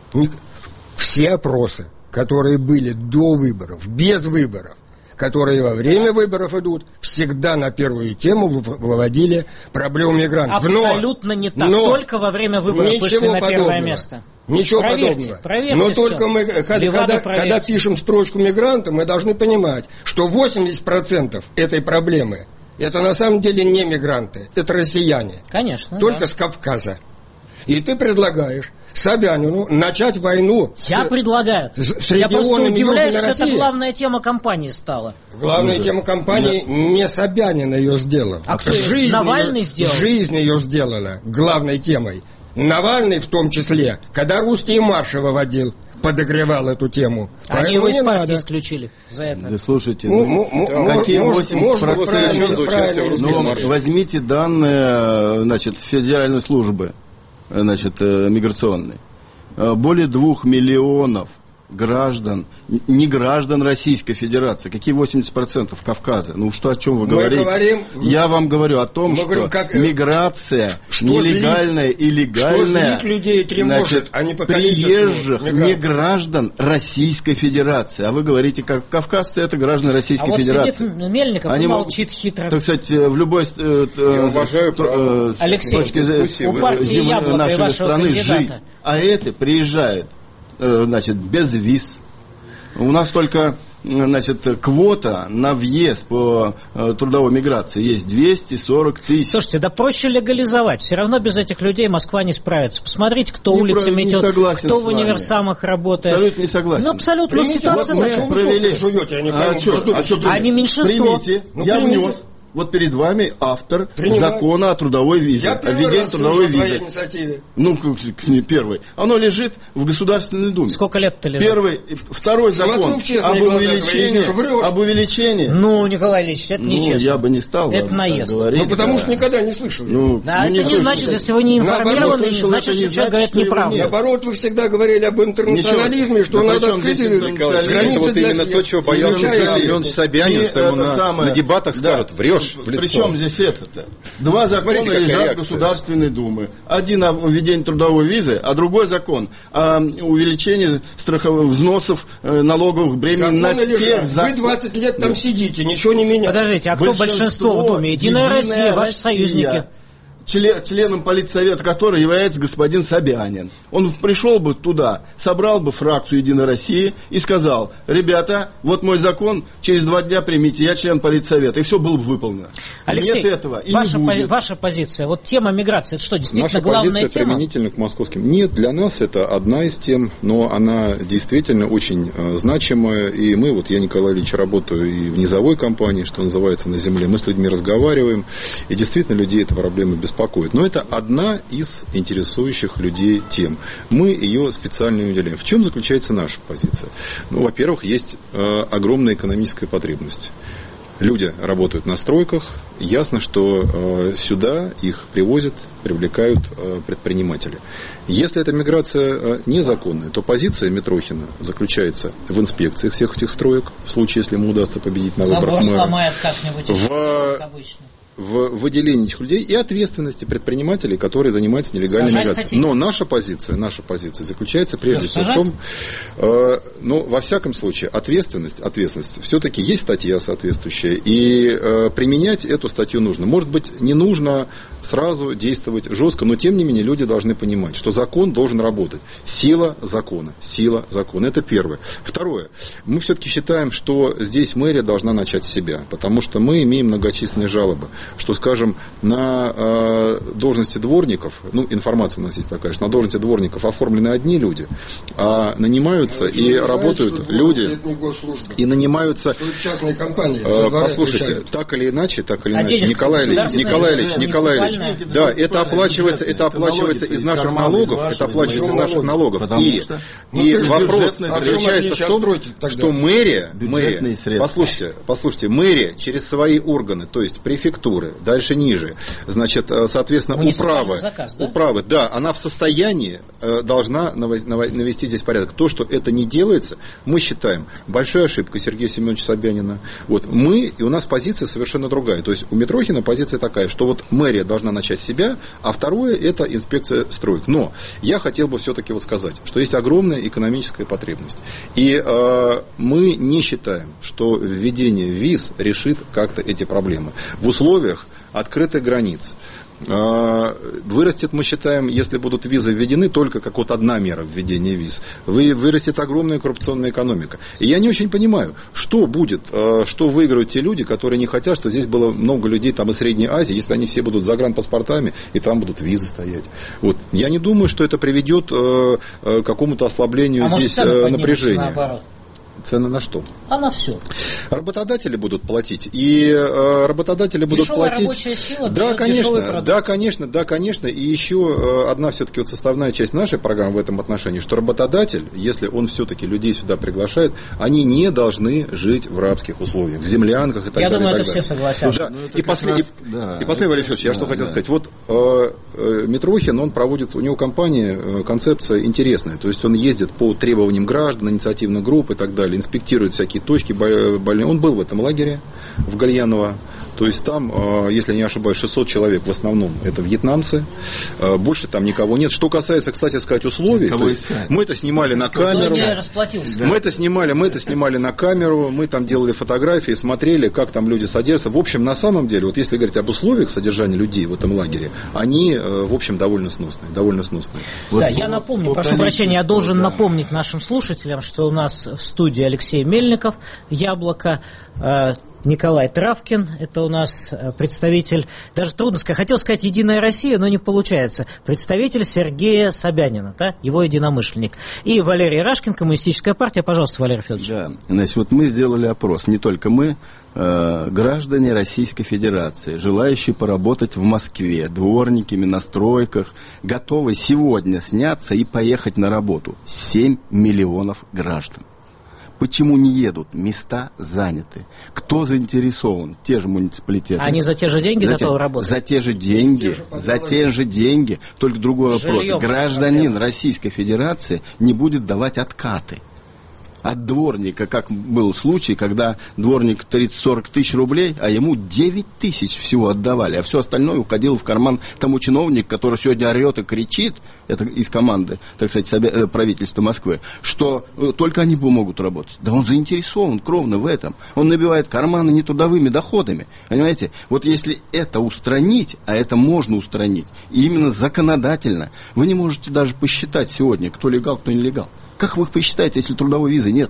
Все опросы, которые были до выборов, без выборов, которые во время выборов идут, всегда на первую тему выводили проблему мигрантов.
Абсолютно
но,
не так.
Но
только во время выборов вышли на
подобного.
первое место.
Ничего
проверьте,
подобного.
Проверьте
Но
все.
только мы, когда, когда, когда пишем строчку мигранта, мы должны понимать, что восемьдесят процентов этой проблемы это на самом деле не мигранты, это россияне.
Конечно.
Только
да.
с Кавказа. И ты предлагаешь Собянину начать войну.
Я
с,
предлагаю.
С, с
Я просто удивляюсь, что
России.
Это главная тема кампании стала.
Главная
ну,
тема кампании
да.
не Собянин ее сделал.
А кто?
Жизнь
Навальный
ее,
сделал?
Жизнь ее сделала главной темой. Навальный в том числе, когда русские марши выводил, подогревал эту тему.
Они его из партии
надо.
исключили за это.
Да, слушайте,
ну,
ну,
ну,
какие восемьдесят
процентов?
Ну, возьмите данные, значит, федеральной службы, значит, миграционной. Более двух миллионов граждан, не граждан Российской Федерации. Какие восемьдесят процентов Кавказа? Ну что, о чем вы
мы
говорите?
Говорим,
Я вам говорю о том, что
говорим, как,
миграция
что
нелегальная и легальная,
что людей тревожит,
значит,
а не
приезжих, не граждан Российской Федерации. А вы говорите, как кавказцы, это граждане Российской
а
Федерации.
Вот сидит Мельников
Они
и молчит
могут,
хитро.
Так сказать, в любой э,
Я уважаю
э,
Алексей,
точки зрения
у партии Яблоко
нашей
и вашего
страны
кандидата.
жить. А это приезжает, э, значит, без виз. У нас только, значит, квота на въезд по э, трудовой миграции есть двести сорок тысяч.
Слушайте, да проще легализовать. Все равно без этих людей Москва не справится. Посмотрите, кто
Не
улицами
про-
идет, кто в универсамах работает.
Абсолютно не согласен.
Ну, абсолютно.
Примите,
Ситуация
вот
такая.
мы провели. Жуете, они
а что, а что
Они меньшинство.
Примите,
Ну,
я
примите.
внес. Вот перед вами автор
Принимаю.
закона о трудовой визе.
Я
О
первый
введении
раз
трудовой
слышу о твоей
визы.
инициативе.
Ну, к- не первый. Оно лежит в Государственной Думе.
Сколько лет-то лежит?
Первый, второй
Смотрю
закон
в честные
об
глаза
увеличении,
твои, врешь.
об увеличении.
Ну, Николай Ильич, это
Ну,
нечестно.
я бы не стал
Это
вам
наезд.
так говорить.
Ну, потому
да.
что никогда не слышал.
Ну,
Да,
ну,
это не
слышал.
значит, если вы не
Наоборот,
информированы, не
слышал,
значит,
это
что
не
человек
значит,
говорит
что его
неправду.
нет.
Наоборот, вы всегда говорили об интернационализме,
Ничего.
что
Да
надо
причем
открыть
здесь интернационализм?
границы
Это вот
для
именно
всех.
то, чего боялся
Включая
Сергей
всех.
Семенович Собянин,
И
что ему
это
на,
самое-
на дебатах
Да.
скажут, врешь в лицо.
Причем здесь это-то? Два закона
Смотрите, какая
лежат в
реакция.
Государственной Думе. Один о введении трудовой визы, а другой закон о увеличении страховых взносов, э, налоговых бремен на
Законы
тех
лежат.
зак-
Вы двадцать лет там сидите, ничего не меняете.
Подождите, а кто большинство в Думе? Единая Россия, ваши союзники.
Член, членом политсовета которой является господин Собянин. Он пришел бы туда, собрал бы фракцию Единой России и сказал: ребята, вот мой закон, через два дня примите, я член политсовета. И все было бы выполнено.
Алексей,
Нет этого и
ваша,
не
по-
будет.
ваша позиция, вот тема миграции, это что, действительно
Наша
главная
позиция
тема?
применительно к московским. Нет, для нас это одна из тем, но она действительно очень э, значимая. И мы, вот я, Николай Ильич, работаю и в низовой компании, что называется, на земле. Мы с людьми разговариваем, и действительно людей эта проблема беспокоит. Но это одна из интересующих людей тем. Мы ее специально не уделяем. В чем заключается наша позиция? Ну, во-первых, есть э, огромная экономическая потребность. Люди работают на стройках, ясно, что э, сюда их привозят, привлекают э, предприниматели. Если эта миграция э, незаконная, то позиция Митрохина заключается в инспекции всех этих строек, в случае, если ему удастся победить на
Забор
выборах мэра.
сломает как-нибудь,
В-
как обычно.
в выделении этих людей и ответственности предпринимателей, которые занимаются нелегальной
Сажать
миграцией.
хотите?
Но наша позиция, наша позиция заключается прежде
Леш,
всего в
сажать?
том, э, ну, во всяком случае, ответственность, ответственность, все-таки есть статья соответствующая, и э, применять эту статью нужно. Может быть, не нужно сразу действовать жестко, но тем не менее люди должны понимать, что закон должен работать. Сила закона, сила закона. Это первое. Второе. Мы все-таки считаем, что здесь мэрия должна начать с себя, потому что мы имеем многочисленные жалобы, что, скажем, на э, должности дворников, ну, информация у нас есть такая, что на должности дворников оформлены одни люди, а нанимаются и
Вы знаете,
работают
что
люди,
это не госслужба.
и нанимаются...
Это частные компании.
Э,
за дворы
Послушайте,
отвечают.
так или иначе, так или
А
иначе,
денежка
Николай Ильич,
государственная,
Николай Ильич,
бюджетная,
Николай Ильич,
муниципальная?
да, это оплачивается, это оплачивается из наших налогов, это оплачивается из наших налогов.
Потому
И,
что-
и
Ну,
вопрос
бюджетные
средства.
заключается в
А
том,
чем они сейчас строят
что
тогда?
мэрия,
Бюджетные
мэрия,
средства.
послушайте, послушайте, мэрия через свои органы, то есть префектуры, дальше ниже, значит, э, соответственно,
Муниципальный
управы,
заказ, да?
управы, да, она в состоянии э, должна наво- наво- навести здесь порядок. То, что это не делается, мы считаем большой ошибкой Сергея Семеновича Собянина. Вот мы, и у нас позиция совершенно другая. То есть у Митрохина позиция такая, что вот мэрия должна начать с себя, а второе это инспекция строек. Но я хотел бы все-таки вот сказать, что есть огромная экономическая потребность. И э, мы не считаем, что введение виз решит как-то эти проблемы. В условиях открытых границ вырастет, мы считаем, если будут визы введены, только как вот одна мера введения виз, вы, вырастет огромная коррупционная экономика. И я не очень понимаю, что будет, что выиграют те люди, которые не хотят, что здесь было много людей там из Средней Азии, если они все будут с загранпаспортами, и там будут визы стоять. Вот. Я не думаю, что это приведет к какому-то ослаблению
а
здесь
может, цены
напряжения.
Наоборот?
Цены на что?
А на все.
Работодатели будут платить, и э, работодатели будут
Дешевая
платить.
рабочая сила
Да,
дает дешевый
конечно,
продукт.
да, конечно, да, конечно. И еще э, одна все-таки вот составная часть нашей программы в этом отношении, что работодатель, если он все-таки людей сюда приглашает, они не должны жить в рабских условиях, в землянках и так
Я
далее.
думаю,
и так
это
далее.
все согласятся.
Да.
Ну, это
И,
как
послед...
раз, да.
и последний, Валерий Федорович, я
Да,
что хотел
да.
сказать. Вот э, Митрохин, он проводит, у него компания, концепция интересная, то есть он ездит по требованиям граждан, инициативных групп и так далее, инспектирует всякие точки больные. Он был в этом лагере в Гальяново, то есть там, если не ошибаюсь, шестьсот человек в основном это вьетнамцы, больше там никого нет. Что касается, кстати сказать, условий, то есть мы это снимали на камеру, мы это снимали, мы это снимали на камеру, мы там делали фотографии, смотрели, как там люди содержатся. В общем, на самом деле, вот если говорить об условиях содержания людей в этом лагере, они, в общем, довольно сносные, довольно сносные.
Да, вот, я напомню, вот, прошу прощения, я должен да. напомнить нашим слушателям, что у нас в студии Алексей Мельников, Яблоко, э, Николай Травкин, это у нас представитель, даже трудно сказать, хотел сказать «Единая Россия», но не получается, представитель Сергея Собянина, да, его единомышленник. И Валерий Рашкин, Коммунистическая партия. Пожалуйста, Валерий Федорович.
Да, значит, вот мы сделали опрос, не только мы, э, граждане Российской Федерации, желающие поработать в Москве, дворниками на стройках, готовы сегодня сняться и поехать на работу. семь миллионов граждан. Почему не едут? Места заняты. Кто заинтересован? Те же муниципалитеты.
Они за те же деньги
за
готовы
те,
работать?
За те же деньги. За те же деньги. Только другой вопрос.
Жильем
Гражданин
проблема.
Российской Федерации не будет давать откаты. От дворника, как был случай, когда дворник тридцать-сорок тысяч рублей, а ему девять тысяч всего отдавали, а все остальное уходило в карман тому чиновнику, который сегодня орет и кричит, это из команды, так сказать, правительства Москвы, что только они помогут работать. Да он заинтересован кровно в этом. Он набивает карманы нетрудовыми доходами. Понимаете? Вот если это устранить, а это можно устранить, и именно законодательно, вы не можете даже посчитать сегодня, кто легал, кто не легал. Как вы посчитаете, если трудовой визы нет?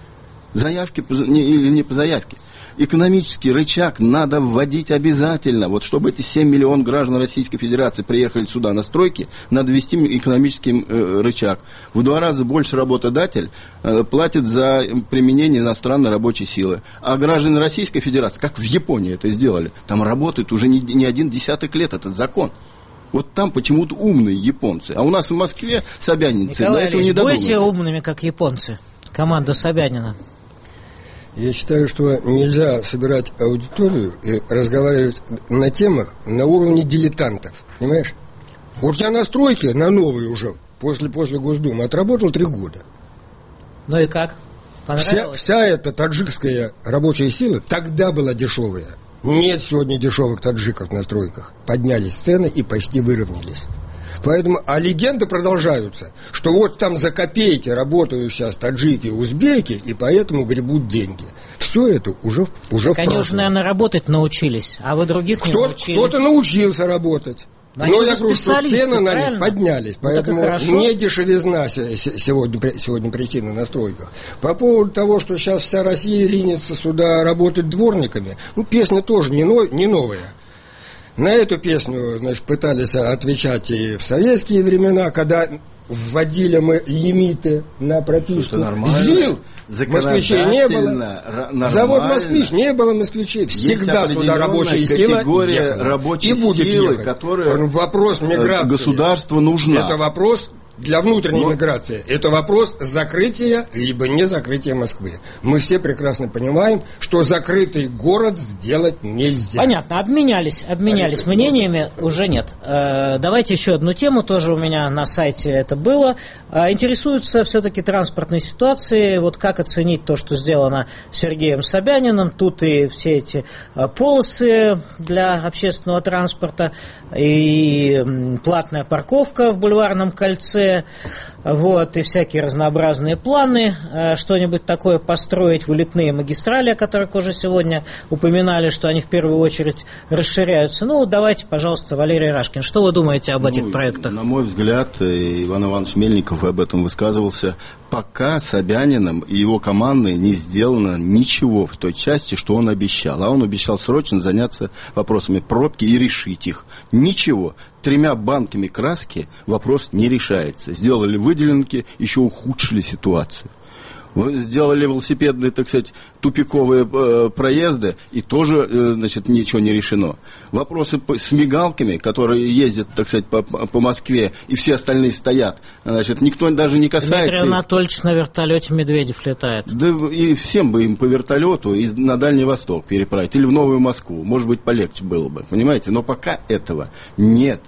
Заявки или не по заявке? Экономический рычаг надо вводить обязательно. Вот чтобы эти семь миллионов граждан Российской Федерации приехали сюда на стройки, надо ввести экономический э, рычаг. В два раза больше работодатель э, платит за применение иностранной рабочей силы. А граждане Российской Федерации, как в Японии это сделали, там работает уже не, не один десяток лет этот закон. Вот там почему-то умные японцы. А у нас в Москве собянинцы
Николай
до этого
Ильич,
не додумаются.
будете умными, как японцы? Команда Собянина.
Я считаю, что нельзя собирать аудиторию и разговаривать на темах на уровне дилетантов. Понимаешь? Вот я на стройке, на новой уже, после, после Госдумы, отработал три года.
Ну и как?
Вся, вся эта таджикская рабочая сила тогда была дешевая. Нет сегодня дешевых таджиков на стройках. Поднялись цены и почти выровнялись. Поэтому, а легенды продолжаются, что вот там за копейки работают сейчас таджики и узбеки, и поэтому гребут деньги. Все это уже, уже в прошлом.
Они уже, наверное, работать научились, а вы других
Кто,
не научили.
Кто-то научился работать.
Но,
Но я говорю, что цены на них поднялись,
ну,
поэтому не дешевизна сегодня, сегодня причина на стройках. По поводу того, что сейчас вся Россия ринется сюда работать дворниками, ну, песня тоже не, но, не новая. На эту песню, значит, пытались отвечать и в советские времена, когда вводили мы лимиты на прописку. ЗИЛ москвичей не было. Завод «Москвич» не было москвичей. Всегда сюда рабочая сила ехала. И будет ехать. Которая вопрос миграции.
Государству нужна.
Это вопрос для внутренней Но... миграции. Это вопрос закрытия либо не закрытия Москвы. Мы все прекрасно понимаем, что закрытый город сделать нельзя.
Понятно, обменялись, обменялись Понятно. мнениями, уже нет. Э, давайте еще одну тему, тоже у меня на сайте это было. Э, интересуются все-таки транспортной ситуацией, вот как оценить то, что сделано Сергеем Собяниным. Тут и все эти э, полосы для общественного транспорта, и э, платная парковка в Бульварном кольце, вот, и всякие разнообразные планы, э, что-нибудь такое построить, вылетные магистрали, о которых уже сегодня упоминали, что они в первую очередь расширяются. Ну, давайте, пожалуйста, Валерий Рашкин, что вы думаете об ну, этих проектах?
На мой взгляд, Иван Иванович Мельников об этом высказывался, пока Собяниным и его командой не сделано ничего в той части, что он обещал. А он обещал срочно заняться вопросами пробки и решить их. Ничего. Тремя банками краски вопрос не решается. Сделали выделенки, еще ухудшили ситуацию. Сделали велосипедные, так сказать, тупиковые э, проезды, и тоже, э, значит, ничего не решено. Вопросы по, с мигалками, которые ездят, так сказать, по, по Москве, и все остальные стоят, значит, никто даже не касается.
Дмитрий Анатольевич на вертолете Медведев летает.
Да и всем бы им по вертолету и на Дальний Восток переправить, или в Новую Москву, может быть, полегче было бы, понимаете? Но пока этого нет.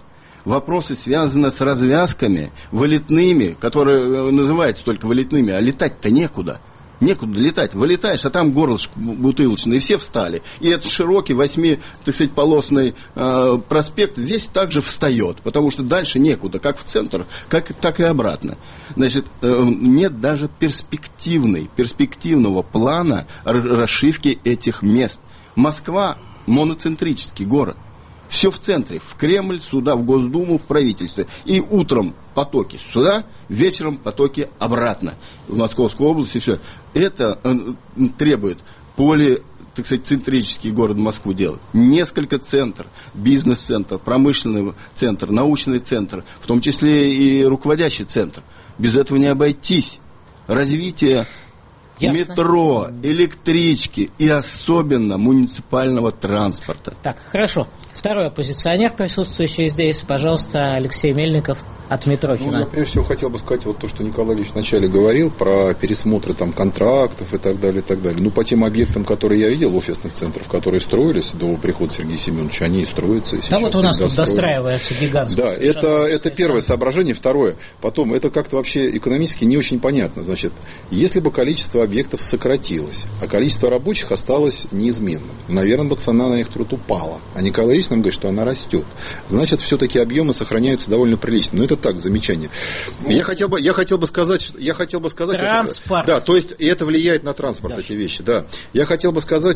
Вопросы связаны с развязками вылетными, которые называются только вылетными, а летать-то некуда. Некуда летать. Вылетаешь, а там горлышко бутылочное, и все встали. И этот широкий восьми, так сказать, полосный э, проспект весь также встает, потому что дальше некуда, как в центр, как, так и обратно. Значит, э, нет даже перспективной, перспективного плана расшивки этих мест. Москва моноцентрический город. Все в центре, в Кремль, сюда, в Госдуму, в правительство. И утром потоки сюда, вечером потоки обратно. В Московской области все. Это э, требует более, так сказать, центрический город Москву делать. Несколько центров, бизнес-центр, промышленный центр, научный центр, в том числе и руководящий центр. Без этого не обойтись. Развитие Ясно. Метро, электрички и особенно муниципального транспорта.
Так, хорошо. Второй оппозиционер, присутствующий здесь, пожалуйста, Алексей Мельников от Митрохина.
Ну, я прежде всего хотел бы сказать вот то, что Николай Ильич вначале говорил про пересмотры там контрактов и так далее, и так далее. Ну, по тем объектам, которые я видел, офисных центров, которые строились до прихода Сергея Семеновича, они и строятся. И
да вот у нас тут достраивается гигантский.
Да, это, это первое соображение. Второе. Потом, это как-то вообще экономически не очень понятно. Значит, если бы количество объектов сократилось, а количество рабочих осталось неизменным, наверное, бы цена на их труд упала. А Николай Ильич нам говорит, что она растет. Значит, все-таки объемы сохраняются довольно прилично. Но это так, замечание. Я хотел бы, я хотел бы сказать, я хотел бы сказать,
транспорт.
Это, да, то есть это влияет на транспорт, Даже. эти вещи, да. Я хотел бы сказать,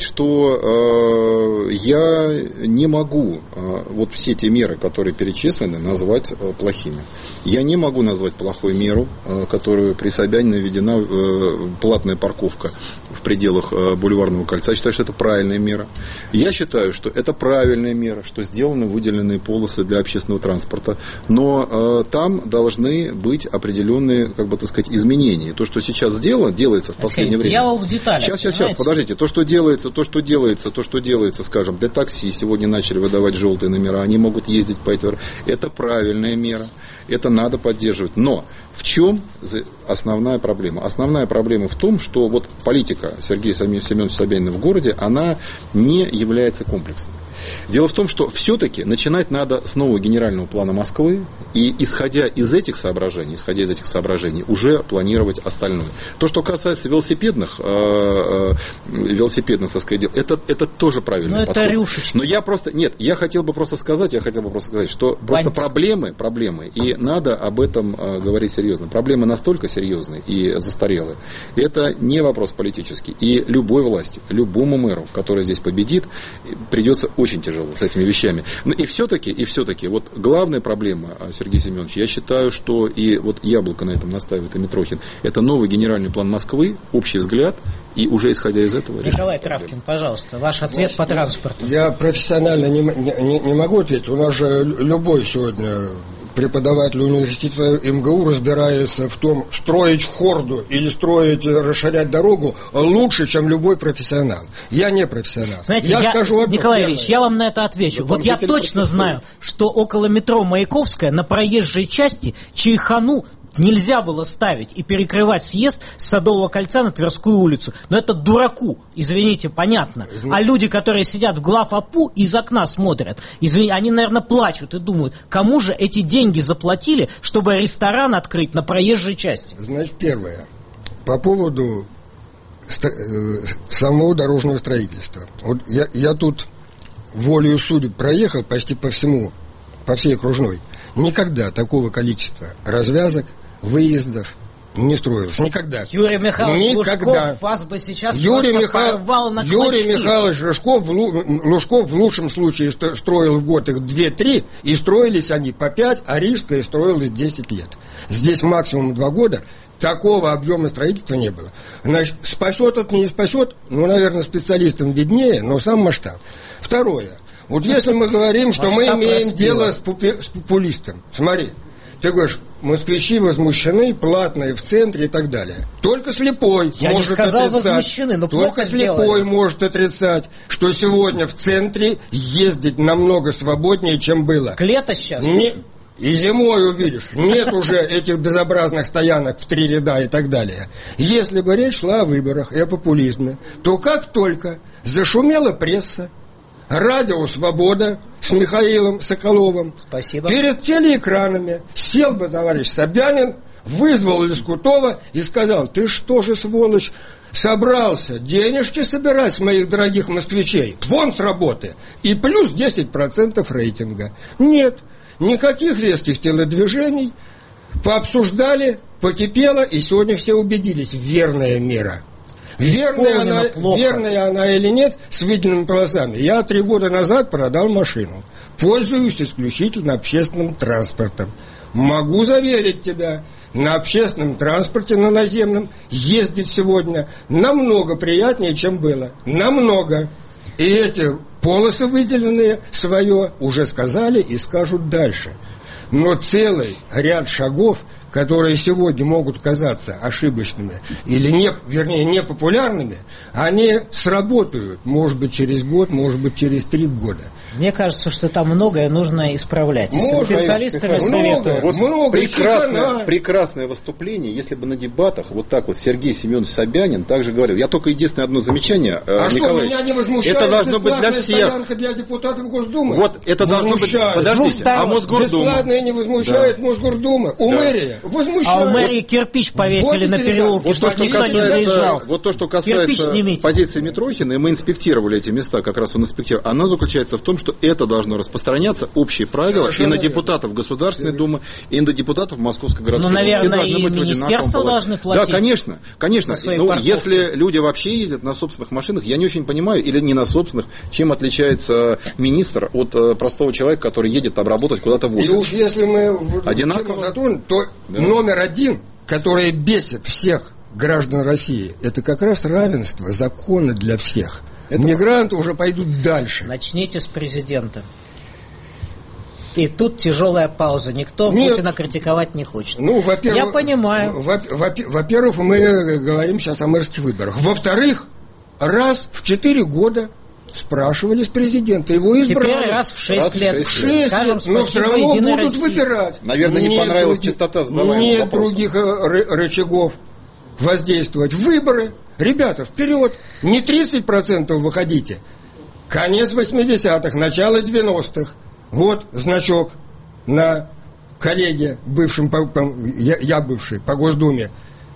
что э, я не могу э, вот все те меры, которые перечислены, назвать э, плохими. Я не могу назвать плохой меру, э, которую при Собянине введена э, платная парковка в пределах э, Бульварного кольца. Я считаю, что это правильная мера. Я считаю, что это правильная мера, что сделаны выделенные полосы для общественного транспорта. Но э, там должны быть определенные, как бы так сказать, изменения. То, что сейчас сделано, делается в последнее время.
Дьявол в деталях.
Сейчас, сейчас, сейчас, подождите. То, что делается, то, что делается, то, что делается, скажем, для такси сегодня начали выдавать желтые номера, они могут ездить по этому. Это правильная мера. Это надо поддерживать. Но в чем основная проблема? Основная проблема в том, что вот политика Сергея Семеновича Собянина в городе, она не является комплексной. Дело в том, что все-таки начинать надо с нового генерального плана Москвы и, исходя из этих соображений, исходя из этих соображений, уже планировать остальное. То, что касается велосипедных, э, э, велосипедных, так сказать, дел, это, это тоже правильный подход.
Это рюшечка.
Но я просто, нет, я хотел бы просто сказать, я хотел бы просто сказать, что Бантик. просто проблемы, проблемы, и надо об этом э, говорить серьезно. Проблемы настолько серьезные и застарелые. Это не вопрос политический. И любой власти, любому мэру, который здесь победит, придется очень очень тяжело с этими вещами. Но и все-таки, и все-таки, вот главная проблема, Сергей Семенович, я считаю, что и вот Яблоко на этом настаивает, и Митрохин, это новый генеральный план Москвы, общий взгляд, и уже исходя из этого...
Николай Травкин, пожалуйста, ваш ответ по транспорту.
Я профессионально не, не, не могу ответить. У нас же любой сегодня преподаватель университета МГУ разбирается в том, строить хорду или строить, расширять дорогу лучше, чем любой профессионал. Я не профессионал.
Знаете, я, я скажу одно, Николай Ильич, я вам на это отвечу. Вот я точно знаю, что около метро Маяковская на проезжей части чайхану нельзя было ставить и перекрывать съезд с Садового кольца на Тверскую улицу. Но это дураку, извините, понятно. А люди, которые сидят в главапу, из окна смотрят, извините, они, наверное, плачут и думают, кому же эти деньги заплатили, чтобы ресторан открыть на проезжей части?
Значит, первое. По поводу самого дорожного строительства. Вот я, я тут волею судеб проехал почти по всему, по всей окружной. Никогда такого количества развязок, выездов не строилось. Никогда.
Юрий Михайлович
Никогда.
Лужков вас бы сейчас
Юрий Миха...
порвал на
Юрий
клочки.
Михайлович Лужков, Лужков в лучшем случае строил в год их два-три, и строились они по пять, а Рижская строилась десять лет. Здесь максимум два года. Такого объема строительства не было. Значит, спасет это, не спасет, ну, наверное, специалистам виднее, но сам масштаб. Второе. Вот если мы говорим, что мы имеем дело с, пупи, с популистом, смотри, ты говоришь, москвичи возмущены, платные в центре и так далее. Только слепой
Я
может
не сказал
отрицать,
возмущены, но
только
плохо
слепой
сделали.
может отрицать, что сегодня в центре ездить намного свободнее, чем было.
К лето сейчас?
Не, и зимой увидишь, нет уже этих безобразных стоянок в три ряда и так далее. Если бы речь шла о выборах и о популизме, то как только зашумела пресса, Радио «Свобода» с Михаилом Соколовым.
Спасибо.
Перед телеэкранами сел бы товарищ Собянин, вызвал Лескутова и сказал: ты что же, сволочь, собрался денежки собирать с моих дорогих москвичей? Вон с работы. И плюс десять процентов рейтинга. Нет, никаких резких телодвижений. Пообсуждали, покипело, и сегодня все убедились: верная мера. Верная она, верная она или нет, с выделенными полосами. Я три года назад продал машину. Пользуюсь исключительно общественным транспортом. Могу заверить тебя, на общественном транспорте, на наземном, ездить сегодня намного приятнее, чем было. Намного. И эти полосы выделенные свое уже сказали и скажут дальше. Но целый ряд шагов, которые сегодня могут казаться ошибочными или, не, вернее, непопулярными, они сработают, может быть, через год, может быть, через три года.
Мне кажется, что там многое нужно исправлять. И со специалистами
советуют.
Вот
много,
прекрасное, прекрасное выступление, если бы на дебатах вот так вот Сергей Семенович Собянин также говорил. Я только единственное одно замечание,
а
Николай,
что, меня не возмущает
это должно быть для всех.
Для депутатов Госдумы?
Вот это должно быть. Подождите, а Мосгордума?
Бесплатное не возмущает, да. Мосгордума. У да. мэрии возмущает.
А у мэрии кирпич повесили вот на переулке,
вот
чтобы
то,
никто не заезжал.
Вот то, что касается позиции Митрохина, и мы инспектировали эти места, как раз он инспектировал, она заключается в том, что это должно распространяться, общие правила, совершенно и на депутатов Государственной Думы, и на депутатов Московской городской Думы.
Ну, наверное, и министерства должны платить.
Да, конечно, конечно. Ну, если люди вообще ездят на собственных машинах, я не очень понимаю, или не на собственных, чем отличается министр от простого человека, который едет обработать куда-то в офис.
И уж если мы
одинаково
затронем, то да. номер один, который бесит всех граждан России, это как раз равенство, законы для всех. Это... Мигранты уже пойдут дальше.
Начните с президента. И тут тяжелая пауза. Никто
Нет.
Путина критиковать не хочет.
Ну, во-первых,
я понимаю.
Во-первых, мы говорим сейчас о мэрских выборах. Во-вторых, раз в четыре года спрашивали с президента, его избрали.
Теперь раз в шесть лет.
В шесть лет, но все равно будут России. Выбирать.
Наверное, не нет понравилась других, частота задаваемых
Нет
вопросов.
других рычагов воздействовать. Выборы. Ребята, вперед. Не тридцать процентов выходите. Конец восьмидесятых, начало девяностых. Вот значок на коллеге, бывшем, я, я бывший, по Госдуме.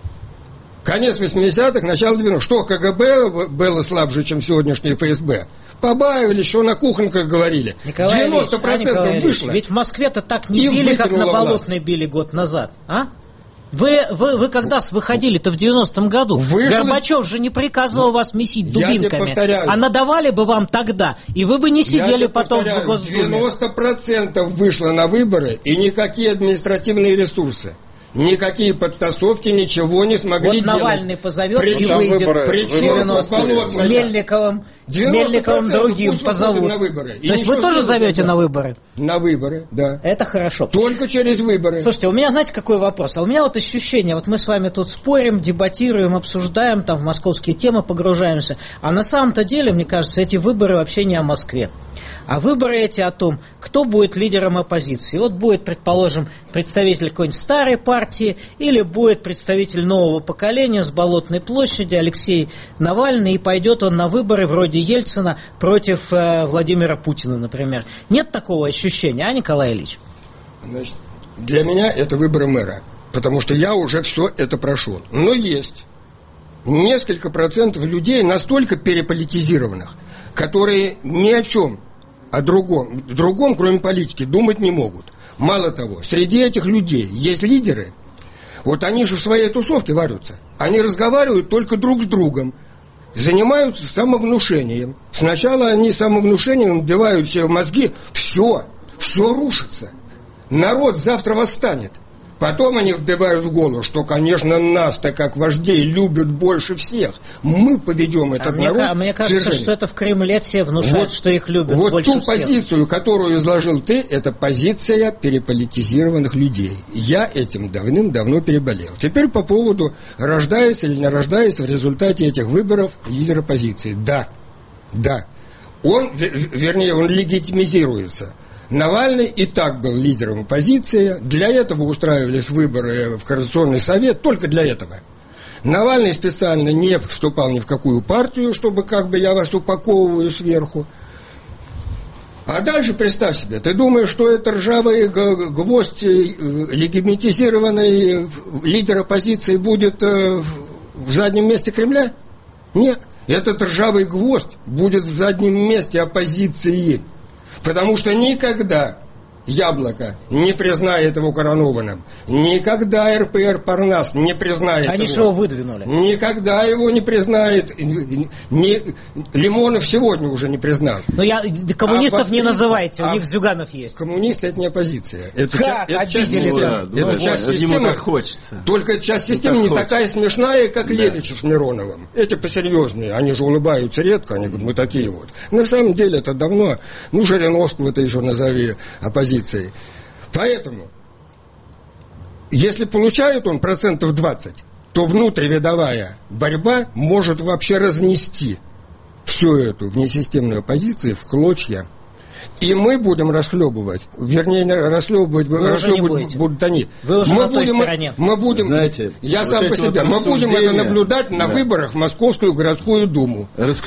Конец восьмидесятых, начало девяностых. Что, КГБ было слабже, чем сегодняшний ФСБ? Побавились, что на кухонках говорили.
Николай
девяносто процентов
Ильич, а,
вышло.
Ведь в Москве-то так не били, как на Болотной били год назад. А? Вы, вы, вы когда выходили-то в девяностом году? Вышло... Горбачев же не приказывал вас месить дубинками. А надавали бы вам тогда, и вы бы не сидели потом в Госдуме.
девяносто процентов вышло на выборы, и никакие административные ресурсы. Никакие подтасовки ничего не смогли
вот
делать.
Навальный позовет
При,
и выйдет
причем,
с Мельниковым, с Мельниковым другим позовут. На выборы. То есть вы тоже зовете на выборы?
На выборы, да.
Это хорошо.
Только через выборы.
Слушайте, у меня, знаете, какой вопрос? А у меня вот ощущение, вот мы с вами тут спорим, дебатируем, обсуждаем, там в московские темы погружаемся, а на самом-то деле, мне кажется, эти выборы вообще не о Москве. А выборы эти о том, кто будет лидером оппозиции. Вот будет, предположим, представитель какой-нибудь старой партии или будет представитель нового поколения с Болотной площади Алексей Навальный, и пойдет он на выборы вроде Ельцина против э, Владимира Путина, например. Нет такого ощущения, а, Николай Ильич?
Значит, для меня это выборы мэра, потому что я уже все это прошел. Но есть несколько процентов людей настолько переполитизированных, которые ни о чем о другом, другом, кроме политики, думать не могут. Мало того, среди этих людей есть лидеры. Вот они же в своей тусовке варятся. Они разговаривают только друг с другом. Занимаются самовнушением. Сначала они самовнушением вбивают себе в мозги. Все, все рушится. Народ завтра восстанет. Потом они вбивают в голову, что, конечно, нас-то, как вождей, любят больше всех. Мы поведем этот
а
народ.
Мне, а мне кажется, что это в Кремле все внушают, вот, что их любят
вот
больше всех.
Вот ту позицию, которую изложил ты, это позиция переполитизированных людей. Я этим давным-давно переболел. Теперь по поводу, рождается или не рождается в результате этих выборов лидер оппозиции. Да, да. Он, вернее, он легитимизируется. Навальный и так был лидером оппозиции. Для этого устраивались выборы в Координационный совет, только для этого. Навальный специально не вступал ни в какую партию, чтобы как бы я вас упаковываю сверху. А дальше представь себе, ты думаешь, что это ржавый гвоздь легитимизированный лидер оппозиции будет в заднем месте Кремля? Нет. Этот ржавый гвоздь будет в заднем месте оппозиции. Потому что никогда Яблоко не признает его коронованным. Никогда эр пэ эр Парнас не признает
Они
его.
Они же его выдвинули.
Никогда его не признает. Не, Лимонов сегодня уже не признал.
Но я коммунистов а, не называйте,
а,
у них Зюганов есть.
Коммунисты — это не оппозиция. Это,
как?
это часть системы.
Да,
это
да,
часть
да,
системы.
так хочется.
Только часть системы не
хочется.
такая смешная, как
да.
Лебедев с Мироновым. Эти посерьезнее. Они же улыбаются редко. Они говорят, мы такие вот. На самом деле это давно. Ну, Жириновского ты еще назови оппозицией. Поэтому, если получает он процентов двадцать, то внутривидовая борьба может вообще разнести всю эту внесистемную оппозицию в клочья. И мы будем расхлебывать, вернее, расхлебывать, расхлебывать будут они.
Вы уже
мы
на той
будем,
стороне.
Мы будем,
знаете,
я
вот
сам по себе,
вот
мы будем это наблюдать на
да.
выборах в Московскую городскую думу,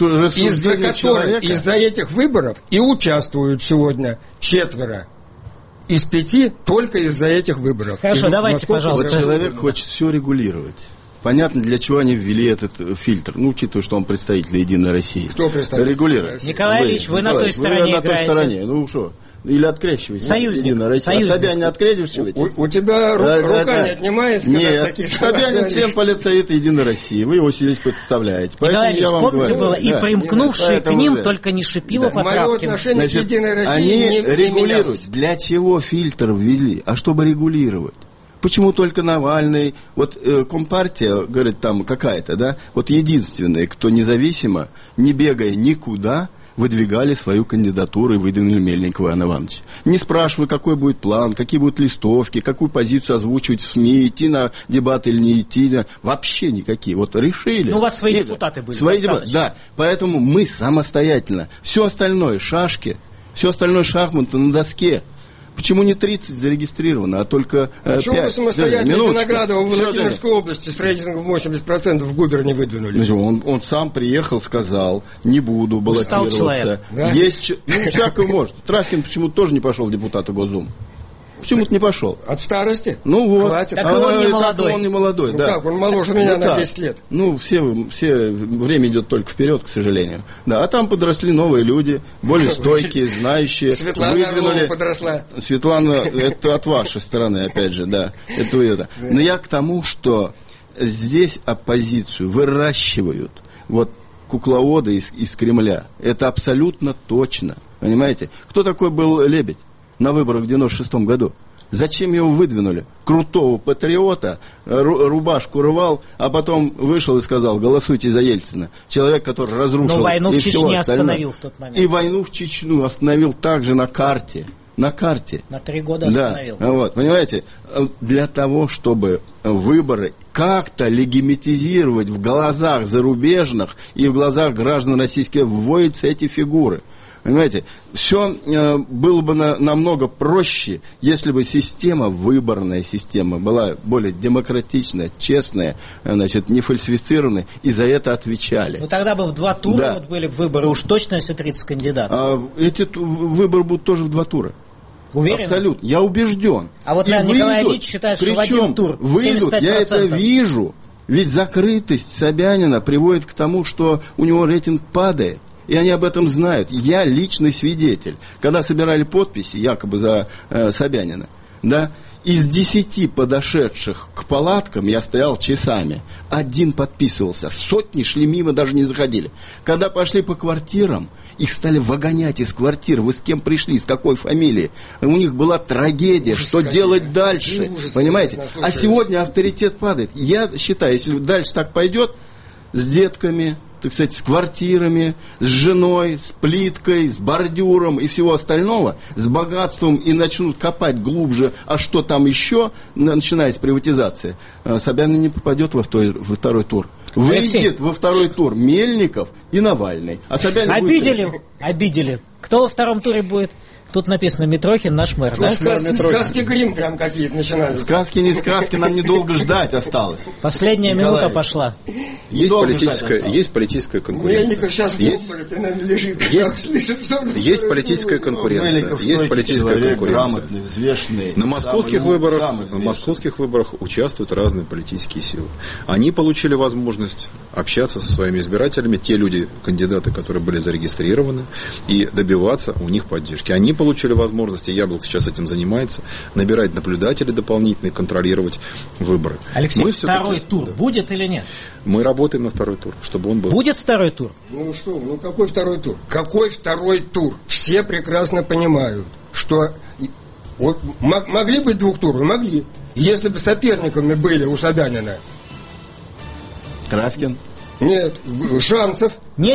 из-за которых, из-за этих выборов и участвуют сегодня четверо из пяти только из-за этих выборов.
Хорошо, давайте, пожалуйста.
Вот человек хочет все регулировать. Понятно, для чего они ввели этот фильтр. Ну, учитывая, что он представитель Единой России.
Кто представитель?
Регулировать.
Николай Ильич, вы, вы на той стороне
вы на
играете.
той стороне. Ну, что? Или открещиваете.
Союзник.
Ну,
Союзник.
А Собянина открещиваете?
У, у тебя ру,
да,
рука
да,
не отнимается,
нет,
когда такие слова
Собянин
говоришь.
член политсовета Единой России. Вы его здесь представляете.
Николай Ильич, помните,
говорю,
было и
да,
примкнувшие к ним,
да.
только не Шипилов,
да.
а
Мое
Травкин.
отношение
Значит,
к Единой России
они
не, не
регулируют.
менялось.
Для чего фильтр ввели? А чтобы регулировать. Почему только Навальный? Вот э, Компартия, говорит, там какая-то, да? Вот единственные, кто независимо, не бегая никуда, выдвигали свою кандидатуру и выдвинули Мельникова Ивана Ивановича. Не спрашивая, какой будет план, какие будут листовки, какую позицию озвучивать в СМИ, идти на дебаты или не идти. На... Вообще никакие. Вот решили.
Ну, у вас свои
и...
депутаты были.
Свои депутаты, да. Поэтому мы самостоятельно. Все остальное шашки, все остальное шахматы на доске. Почему не тридцать зарегистрировано, а только
а
пять?
Почему вы самостоятельно Виноградова в Владимирской области с рейтингом восемьдесят процентов в Губер не выдвинули?
Он, он сам приехал, сказал, не буду баллотироваться.
Устал человек.
Да? Есть, ну, всякое может. Травкин почему-то тоже не пошел в депутаты Госдумы. Почему-то не пошел.
От старости?
Ну вот.
Хватит.
Так а, он не молодой.
Он не молодой,
ну
да.
как, он моложе меня
ну,
на десять лет.
Ну, все, все, время идет только вперед, к сожалению. Да, а там подросли новые люди, более стойкие, знающие.
Светлана Орлова подросла.
Светлана, это от вашей стороны, опять же, да. Это это. Но я к тому, что здесь оппозицию выращивают, вот, кукловоды из, из Кремля. Это абсолютно точно. Понимаете? Кто такой был Лебедь на выборах в девяносто шестом году? Зачем его выдвинули? Крутого патриота, рубашку рвал, а потом вышел и сказал, голосуйте за Ельцина. Человек, который разрушил...
Но войну в Чечне
остальное.
остановил в тот момент.
И войну в Чечню остановил также на карте. На карте.
На три года остановил.
Да, вот, понимаете, для того, чтобы выборы как-то легитимизировать в глазах зарубежных и в глазах граждан российских, вводятся эти фигуры. Понимаете, все э, было бы на, намного проще, если бы система, выборная система, была более демократичная, честная, значит, не фальсифицированная, и за это отвечали.
Ну тогда бы в два тура
да.
вот были выборы, уж точно, если тридцать кандидатов.
А эти выборы будут тоже в два тура.
Уверен?
Абсолютно. Я убежден.
А вот
и
Николай
выйдут,
Ильич считает,
причем
что в один тур
выйдут, я это вижу. Ведь закрытость Собянина приводит к тому, что у него рейтинг падает. И они об этом знают. Я личный свидетель. Когда собирали подписи, якобы за э, Собянина, да, из десяти подошедших к палаткам я стоял часами. Один подписывался. Сотни шли мимо, даже не заходили. Когда пошли по квартирам, их стали выгонять из квартир. Вы с кем пришли, с какой фамилией? У них была трагедия, ужас, что конечно. Делать дальше. Ужас, понимаете? А сегодня авторитет падает. Я считаю, если дальше так пойдет, с детками, так сказать, с квартирами, с женой, с плиткой, с бордюром и всего остального, с богатством, и начнут копать глубже, а что там еще, начиная с приватизации, Собянин не попадет во второй, во второй тур. Выйдет во второй тур Мельников и Навальный. А Собянин
обидели,
будет...
обидели. Кто во втором туре будет? Тут написано «Митрохин наш мэр», да?
Сказки, сказки Грим прям какие-то начинаются.
Сказки не сказки, нам недолго ждать осталось.
Последняя
Николай,
минута пошла.
Есть политическая, есть политическая конкуренция.
Мельников сейчас
есть,
в обмороке, наверное, лежит.
Есть, есть политическая конкуренция.
Мельников
Есть политическая
человек,
конкуренция.
грамотный, взвешенный.
На московских
Самый
выборах,
самый
на
взвешенный.
московских выборах участвуют разные политические силы. Они получили возможность общаться со своими избирателями, те люди, кандидаты, которые были зарегистрированы, и добиваться у них поддержки. Они получили возможность, и Яблоко сейчас этим занимается, набирать наблюдателей дополнительно и контролировать выборы.
Алексей,
Мы
второй
все-таки-
тур
да.
будет или нет?
Мы работаем на второй тур, чтобы он был.
Будет второй тур?
Ну что, ну какой второй тур? Какой второй тур? Все прекрасно понимают, что и- вот м- могли быть двух туров, могли. Если бы соперниками были у Собянина,
Травкин.
нет, шансов.
Не